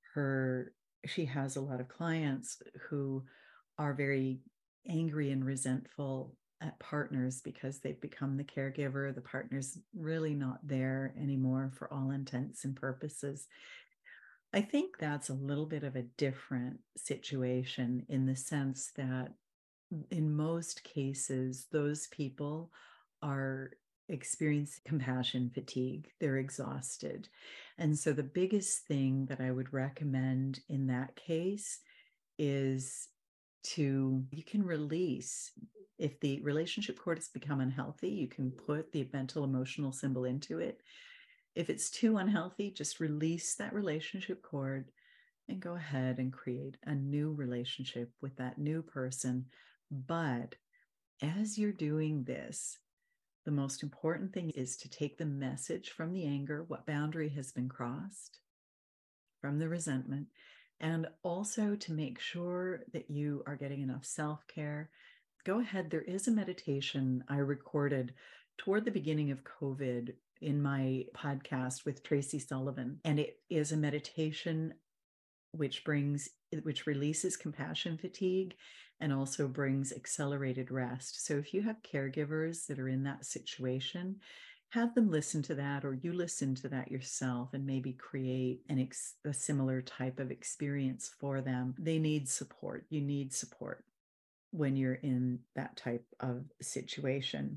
she has a lot of clients who are very angry and resentful at partners because they've become the caregiver. The partner's really not there anymore for all intents and purposes. I think that's a little bit of a different situation in the sense that in most cases, those people are experiencing compassion fatigue. They're exhausted. And so the biggest thing that I would recommend in that case is you can release. If the relationship cord has become unhealthy, you can put the mental emotional symbol into it. If it's too unhealthy, just release that relationship cord and go ahead and create a new relationship with that new person. But as you're doing this, the most important thing is to take the message from the anger, what boundary has been crossed, from the resentment, and also to make sure that you are getting enough self-care. Go ahead. There is a meditation I recorded toward the beginning of COVID in my podcast with Tracy Sullivan. And it is a meditation which releases compassion fatigue and also brings accelerated rest. So if you have caregivers that are in that situation, have them listen to that, or you listen to that yourself and maybe create a similar type of experience for them. They need support. You need support when you're in that type of situation.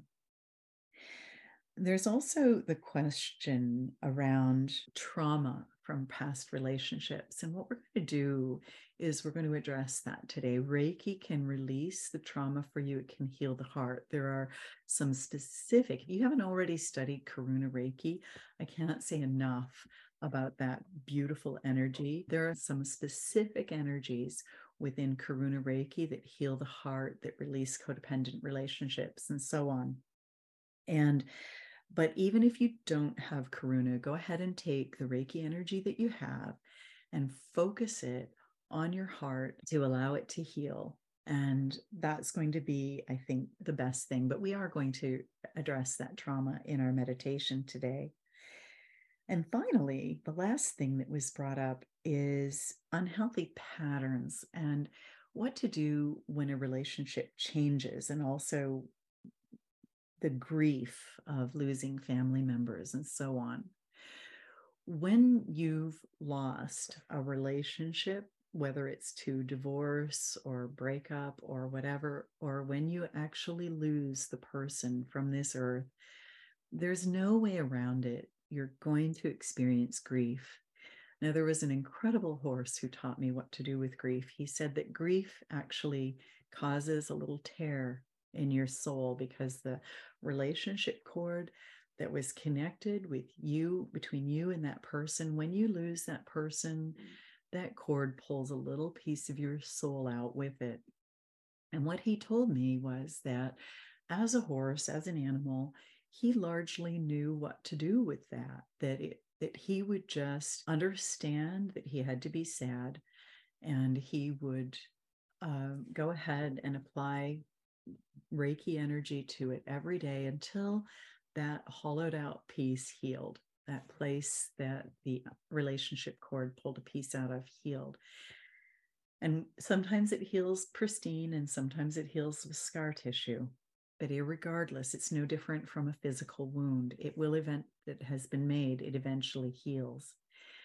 There's also the question around trauma from past relationships. And what we're going to do is we're going to address that today. Reiki can release the trauma for you. It can heal the heart. There are some specific, if you haven't already studied Karuna Reiki, I can't say enough about that beautiful energy. There are some specific energies within Karuna Reiki that heal the heart, that release codependent relationships, and so on. But even if you don't have Karuna, go ahead and take the Reiki energy that you have and focus it on your heart to allow it to heal. And that's going to be, I think, the best thing. But we are going to address that trauma in our meditation today. And finally, the last thing that was brought up is unhealthy patterns and what to do when a relationship changes, and also the grief of losing family members and so on. when you've lost a relationship, whether it's to divorce or breakup or whatever, or when you actually lose the person from this earth, there's no way around it. You're going to experience grief. Now, there was an incredible horse who taught me what to do with grief. He said that grief actually causes a little tear in your soul because the relationship cord that was connected with you, between you and that person, when you lose that person, that cord pulls a little piece of your soul out with it. And what he told me was that as a horse, as an animal, he largely knew what to do with that he would just understand that he had to be sad, and he would go ahead and apply Reiki energy to it every day until that hollowed out piece healed, that place that the relationship cord pulled a piece out of healed. And sometimes it heals pristine, and sometimes it heals with scar tissue. But irregardless, it's no different from a physical wound. That has been made, it eventually heals.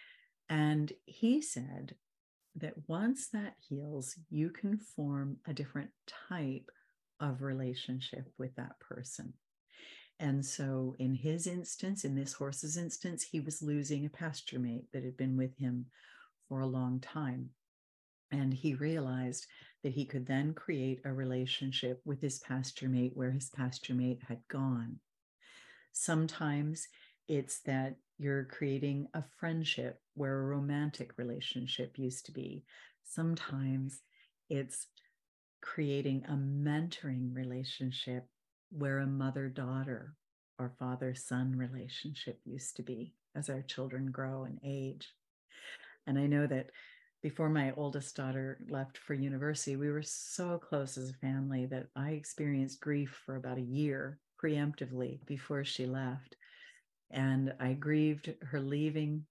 And he said that once that heals, you can form a different type of relationship with that person. And so in his instance, in this horse's instance, he was losing a pasture mate that had been with him for a long time. And he realized that he could then create a relationship with his pasture mate where his pasture mate had gone. Sometimes it's that you're creating a friendship where a romantic relationship used to be. Sometimes it's creating a mentoring relationship where a mother-daughter or father-son relationship used to be as our children grow and age. And I know that before my oldest daughter left for university, we were so close as a family that I experienced grief for about a year preemptively before she left. And I grieved her leaving.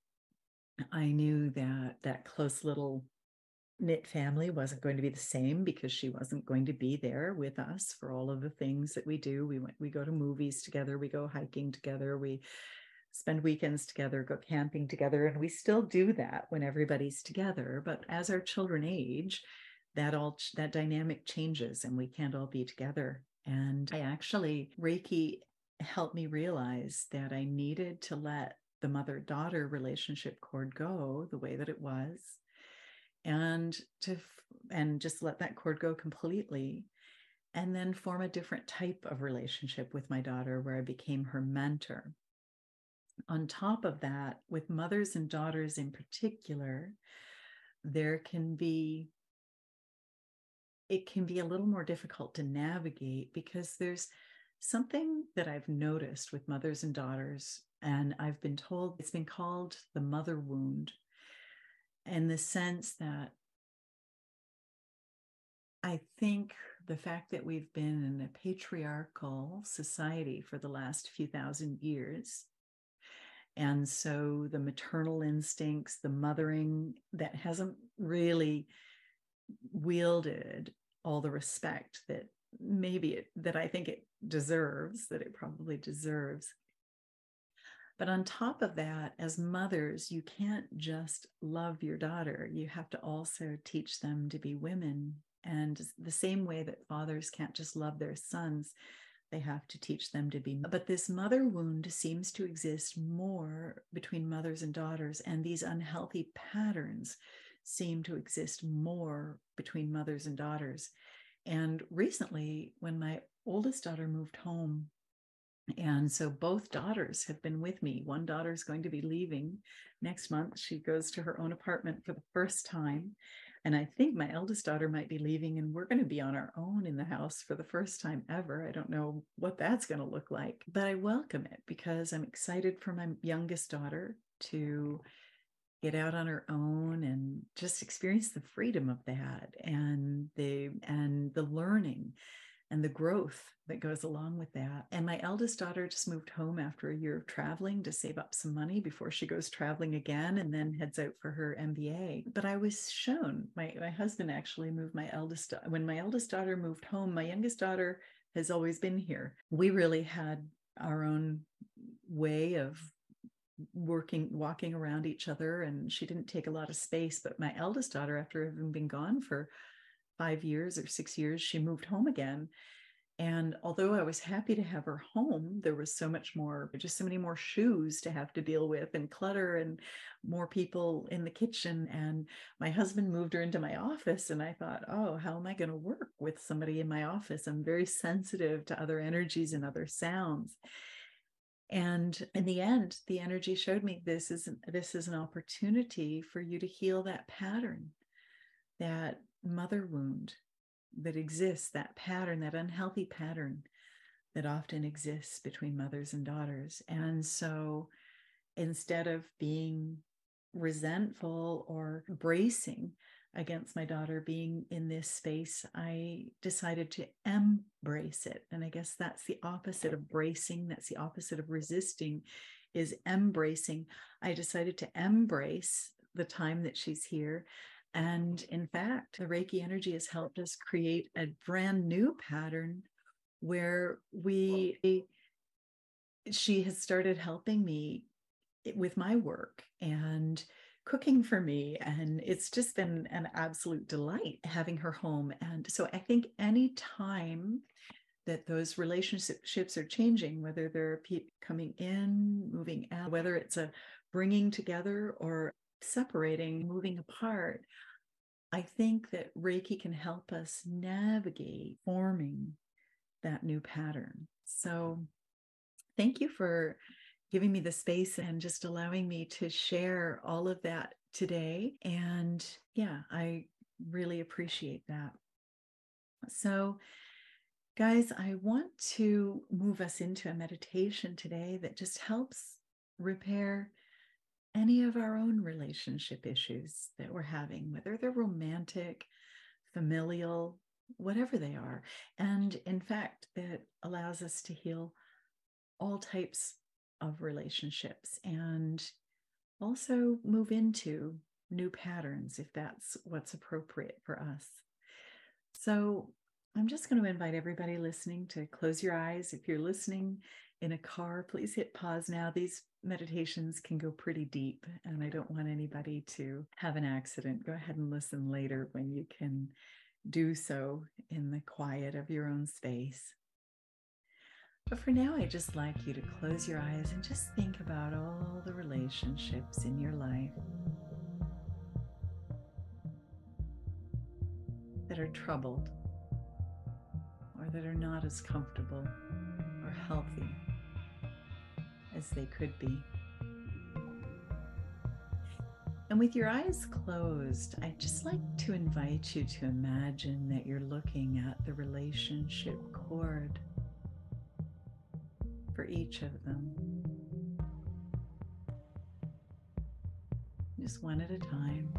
I knew that that close little knit family wasn't going to be the same because she wasn't going to be there with us for all of the things that we do. We go to movies together, we go hiking together, we spend weekends together, go camping together, and we still do that when everybody's together. But as our children age, that dynamic changes and we can't all be together. And Reiki helped me realize that I needed to let the mother-daughter relationship cord go the way that it was, and just let that cord go completely, and then form a different type of relationship with my daughter where I became her mentor. On top of that, with mothers and daughters in particular, it can be a little more difficult to navigate because there's something that I've noticed with mothers and daughters, and I've been told it's been called the mother wound, in the sense that I think the fact that we've been in a patriarchal society for the last few thousand years, and so the maternal instincts, the mothering that hasn't really wielded all the respect that that I think it deserves, that it probably deserves. But on top of that, as mothers, you can't just love your daughter. You have to also teach them to be women. And the same way that fathers can't just love their sons, they have to teach them to be. But this mother wound seems to exist more between mothers and daughters, and these unhealthy patterns seem to exist more between mothers and daughters. And recently, when my oldest daughter moved home, and so both daughters have been with me. One daughter is going to be leaving next month. She goes to her own apartment for the first time. And I think my eldest daughter might be leaving, and we're going to be on our own in the house for the first time ever. I don't know what that's going to look like, but I welcome it because I'm excited for my youngest daughter to get out on her own and just experience the freedom of that, and the learning and the growth that goes along with that. And my eldest daughter just moved home after a year of traveling to save up some money before she goes traveling again and then heads out for her MBA. But I was shown, my husband actually moved when my eldest daughter moved home, my youngest daughter has always been here. We really had our own way of walking around each other, and she didn't take a lot of space. But my eldest daughter, after having been gone for 5 years or 6 years, she moved home again. And although I was happy to have her home, there was so much more, just so many more shoes to have to deal with, and clutter, and more people in the kitchen. And my husband moved her into my office, and I thought, oh, how am I going to work with somebody in my office? I'm very sensitive to other energies and other sounds. And in the end, the energy showed me this is an opportunity for you to heal that pattern, that mother wound that exists, that pattern, that unhealthy pattern that often exists between mothers and daughters. And so instead of being resentful or bracing against my daughter being in this space, I decided to embrace it. And I guess that's the opposite of bracing. That's the opposite of resisting, is embracing. I decided to embrace the time that she's here. And in fact, the Reiki energy has helped us create a brand new pattern where she has started helping me with my work and cooking for me. And it's just been an absolute delight having her home. And so I think any time that those relationships are changing, whether they're coming in, moving out, whether it's a bringing together or separating, moving apart, I think that Reiki can help us navigate forming that new pattern. So thank you for giving me the space and just allowing me to share all of that today. And yeah, I really appreciate that. So guys, I want to move us into a meditation today that just helps repair any of our own relationship issues that we're having, whether they're romantic, familial, whatever they are. And in fact, that allows us to heal all types of relationships and also move into new patterns if that's what's appropriate for us. So I'm just going to invite everybody listening to close your eyes. If you're listening in a car, please hit pause now. These meditations can go pretty deep, and I don't want anybody to have an accident. Go ahead and listen later when you can do so in the quiet of your own space. But for now, I'd just like you to close your eyes and just think about all the relationships in your life that are troubled or that are not as comfortable or healthy as they could be. And with your eyes closed, I'd just like to invite you to imagine that you're looking at the relationship cord for each of them, just one at a time.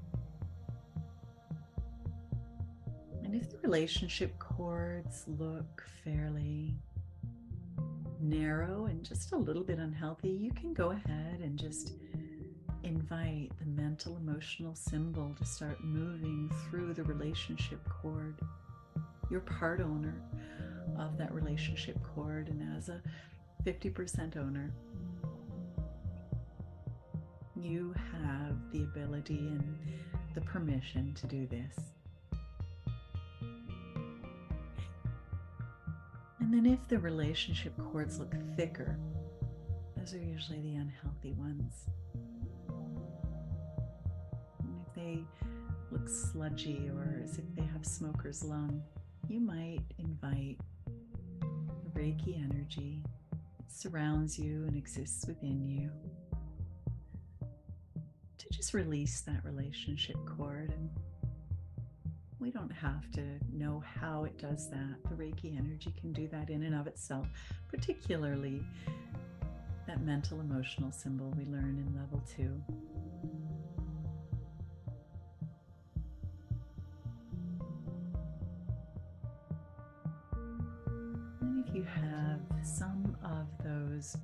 And if the relationship cords look fairly narrow and just a little bit unhealthy, you can go ahead and just invite the mental emotional symbol to start moving through the relationship cord. You're part owner of that relationship cord, and as a 50% owner, you have the ability and the permission to do this. And then if the relationship cords look thicker, those are usually the unhealthy ones. And if they look sludgy or as if they have smoker's lung, you might invite the Reiki energy that surrounds you and exists within you to just release that relationship cord. And we don't have to know how it does that. The Reiki energy can do that in and of itself, particularly that mental emotional symbol we learn in level 2. And if you have some of those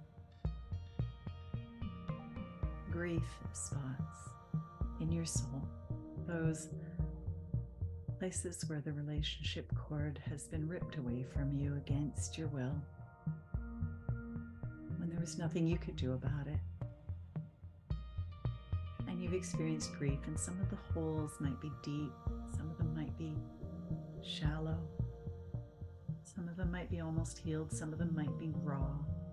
grief spots in your soul, those places where the relationship cord has been ripped away from you against your will, when there was nothing you could do about it, you've experienced grief, and some of the holes might be deep, some of them might be shallow, some of them might be almost healed, some of them might be raw.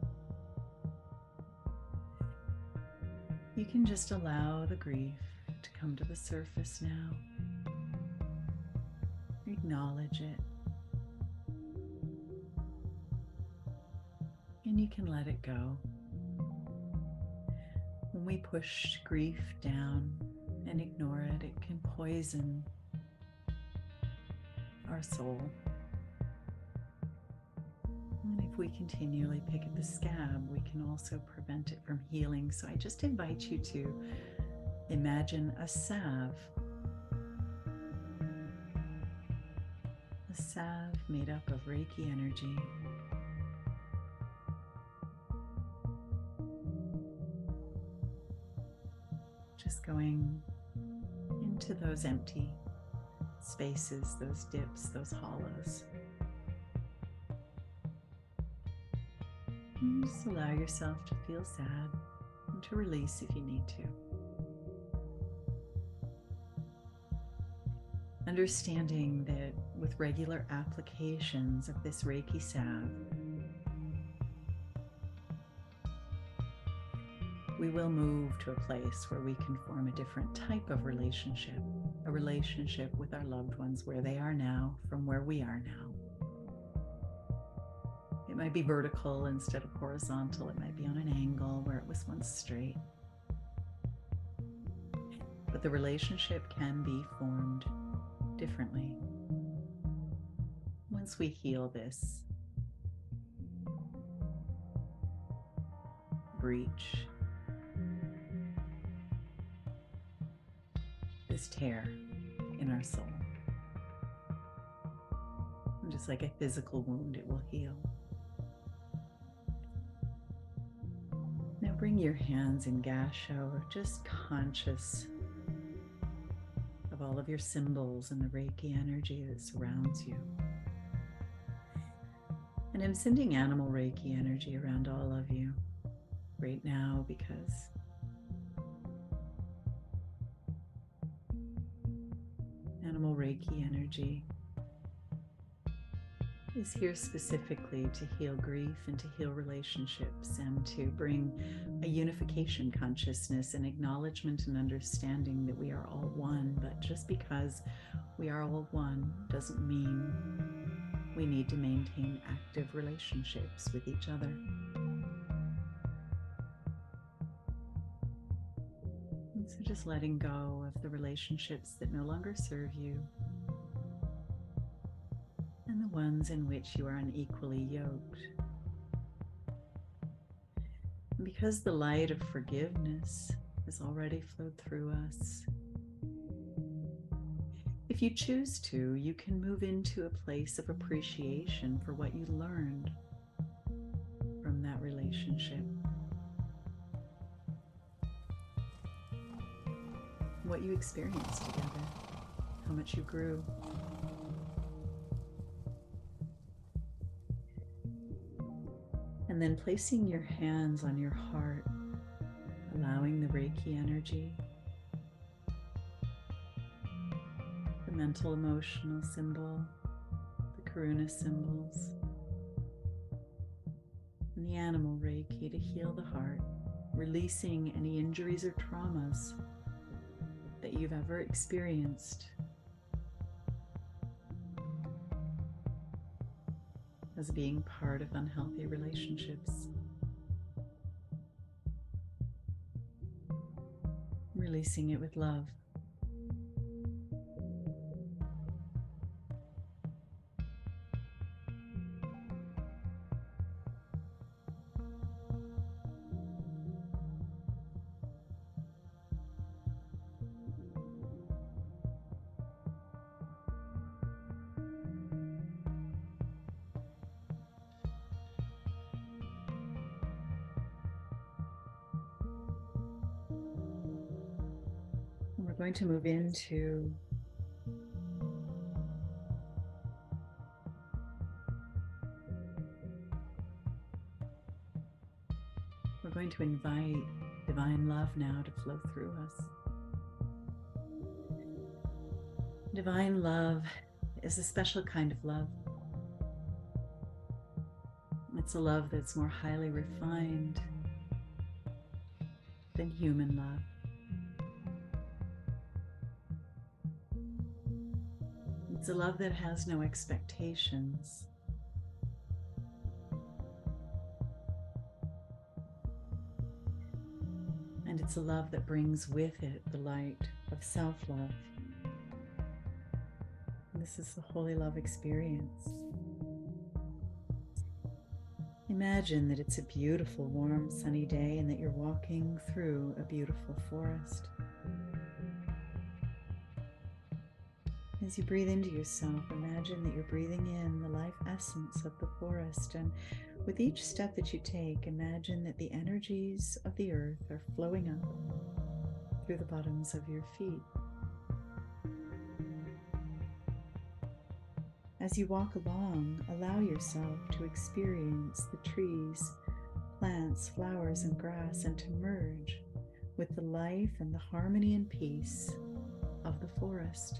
You can just allow the grief to come to the surface now. Acknowledge it. And you can let it go. When we push grief down and ignore it, it can poison our soul. And if we continually pick at the scab, we can also prevent it from healing. So I just invite you to imagine a salve made up of Reiki energy. Just going into those empty spaces, those dips, those hollows. And just allow yourself to feel sad and to release if you need to. Understanding that with regular applications of this Reiki salve, we will move to a place where we can form a different type of relationship, a relationship with our loved ones where they are now from where we are now. It might be vertical instead of horizontal. It might be on an angle where it was once straight. But the relationship can be formed differently once we heal this breach, this tear in our soul. And just like a physical wound, it will heal. Now bring your hands in Gassho, just conscious of all of your symbols and the Reiki energy that surrounds you. And I'm sending animal Reiki energy around all of you right now because animal Reiki energy is here specifically to heal grief and to heal relationships and to bring a unification consciousness and acknowledgement and understanding that we are all one. But just because we are all one doesn't mean we need to maintain active relationships with each other. And so just letting go of the relationships that no longer serve you, and the ones in which you are unequally yoked. And because the light of forgiveness has already flowed through us, if you choose to, you can move into a place of appreciation for what you learned from that relationship, what you experienced together, how much you grew. And then placing your hands on your heart, allowing the Reiki energy, the mental emotional symbol, the Karuna symbols, and the animal Reiki to heal the heart, releasing any injuries or traumas that you've ever experienced as being part of unhealthy relationships. Releasing it with love. We're going to move into invite divine love now to flow through us. Divine love is a special kind of love. It's a love that's more highly refined than human love. It's a love that has no expectations. And it's a love that brings with it the light of self-love. This is the holy love experience. Imagine that it's a beautiful, warm, sunny day and that you're walking through a beautiful forest. As you breathe into yourself, imagine that you're breathing in the life essence of the forest. And with each step that you take, imagine that the energies of the earth are flowing up through the bottoms of your feet. As you walk along, allow yourself to experience the trees, plants, flowers, and grass, and to merge with the life and the harmony and peace of the forest.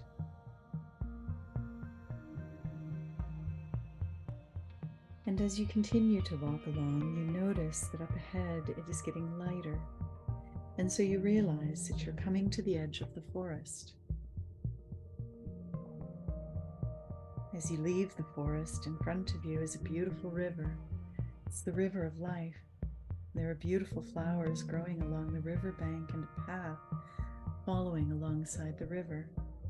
And as you continue to walk along, you notice that up ahead it is getting lighter. And so you realize that you're coming to the edge of the forest. As you leave the forest, in front of you is a beautiful river. It's the river of life. There are beautiful flowers growing along the riverbank and a path following alongside the river.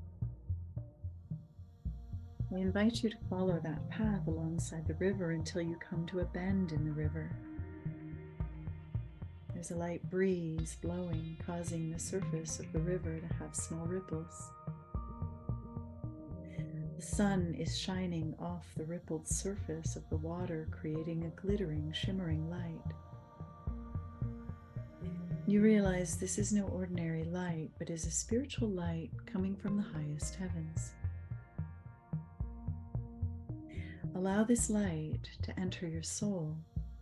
I invite you to follow that path alongside the river until you come to a bend in the river. There's a light breeze blowing, causing the surface of the river to have small ripples. The sun is shining off the rippled surface of the water, creating a glittering, shimmering light. You realize this is no ordinary light, but is a spiritual light coming from the highest heavens. Allow this light to enter your soul,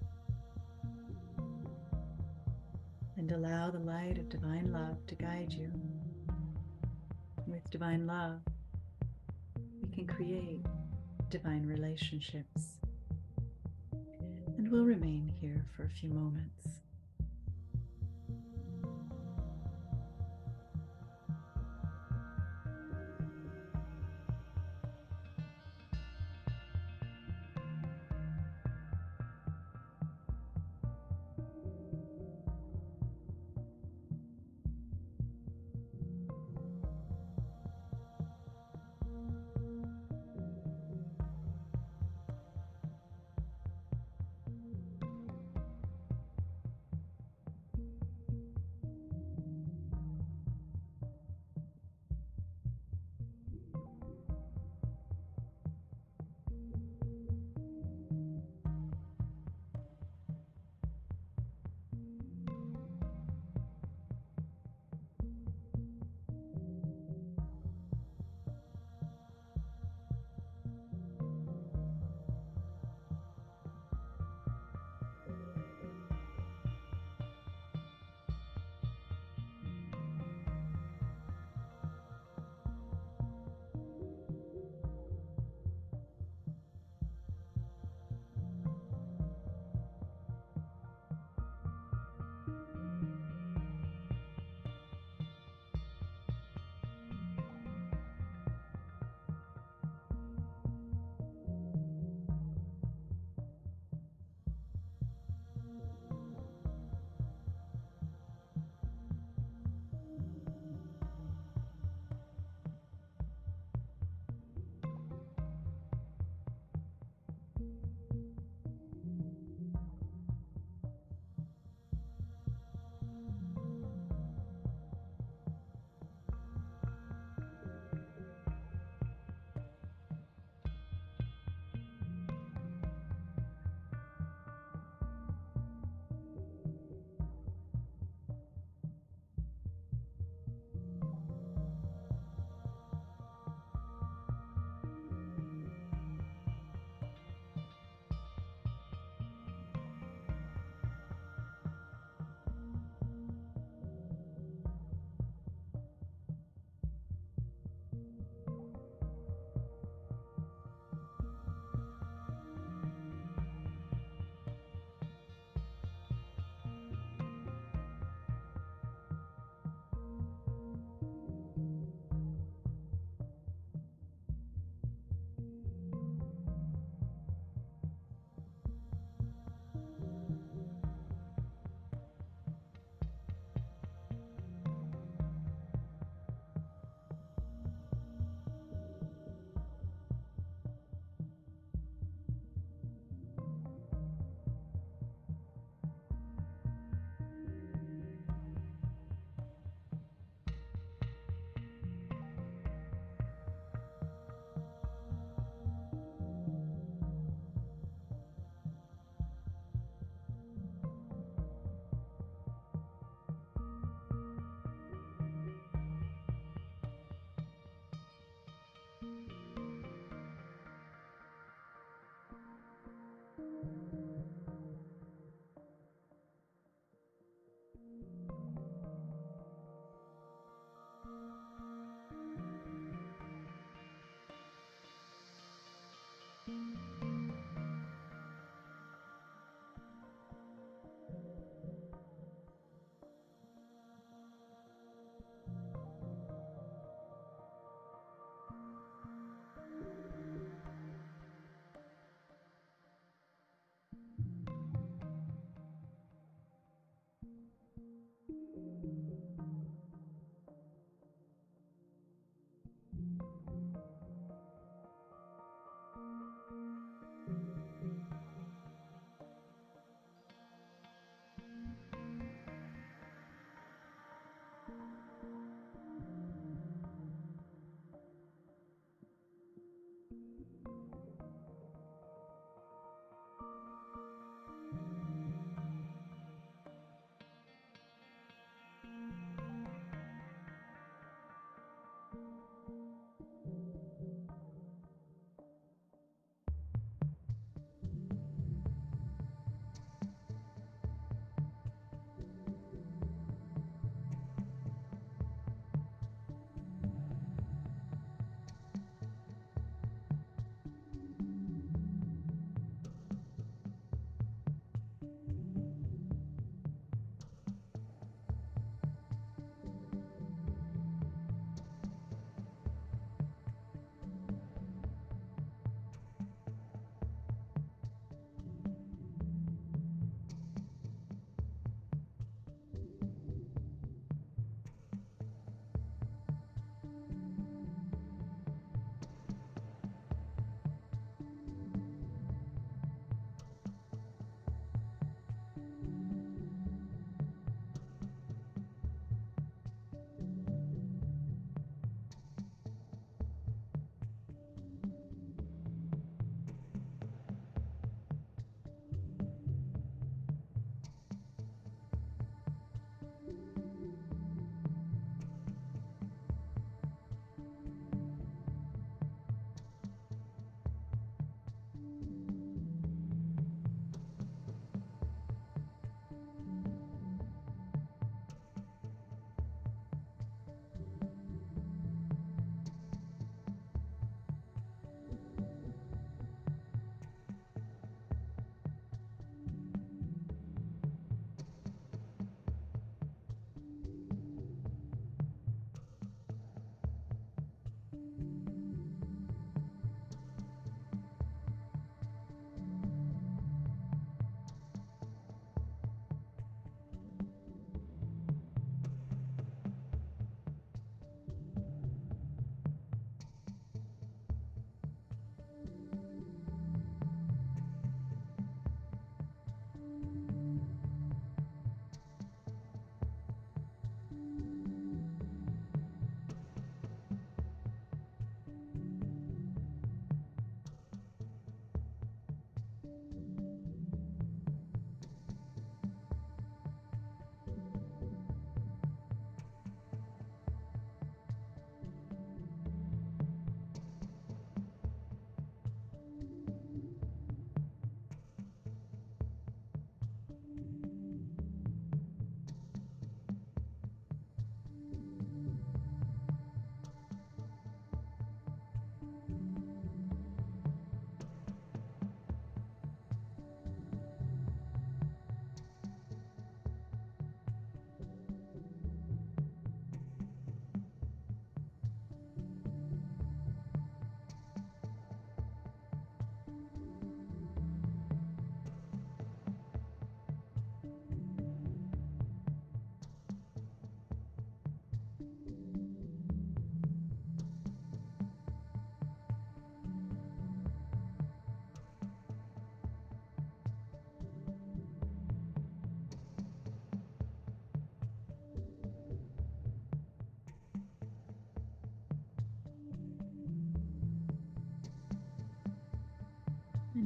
and allow the light of divine love to guide you. With divine love, we can create divine relationships. And we'll remain here for a few moments.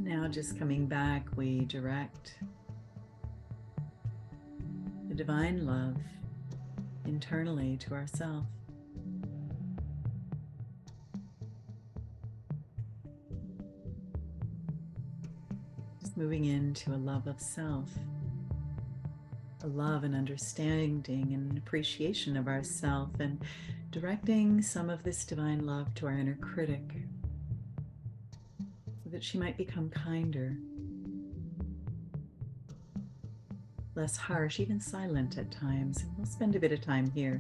Now just coming back, we direct the divine love internally to ourself. Just moving into a love of self, a love and understanding and appreciation of ourself, and directing some of this divine love to our inner critic so that she might become kinder, less harsh, even silent at times. And we'll spend a bit of time here.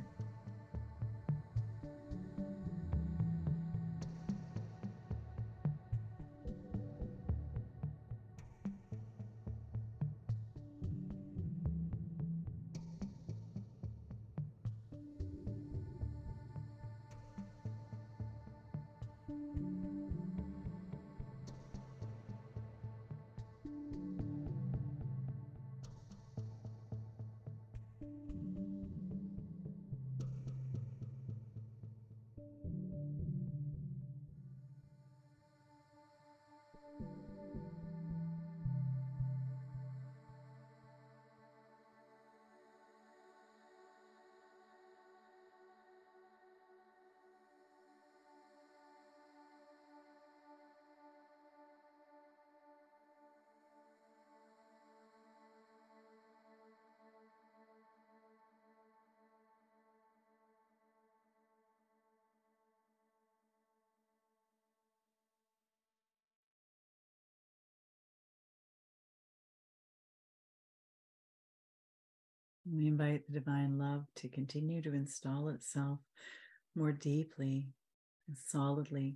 We invite the divine love to continue to install itself more deeply and solidly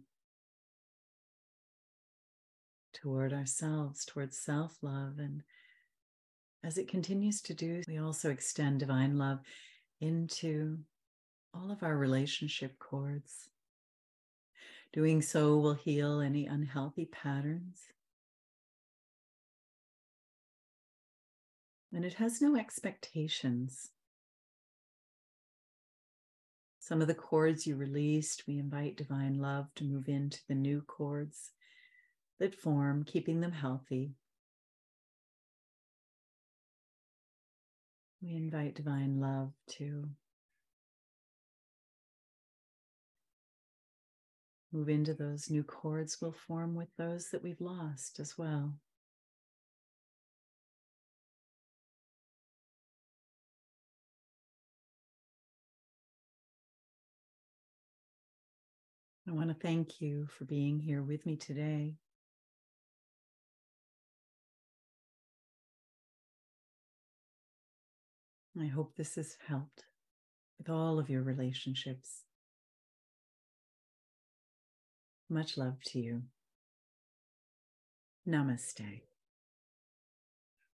toward ourselves, towards self-love. And as it continues to do, we also extend divine love into all of our relationship cords. Doing so will heal any unhealthy patterns. And it has no expectations. Some of the cords you released, we invite divine love to move into the new cords that form, keeping them healthy. We invite divine love to move into those new cords we'll form with those that we've lost as well. I want to thank you for being here with me today. I hope this has helped with all of your relationships. Much love to you. Namaste.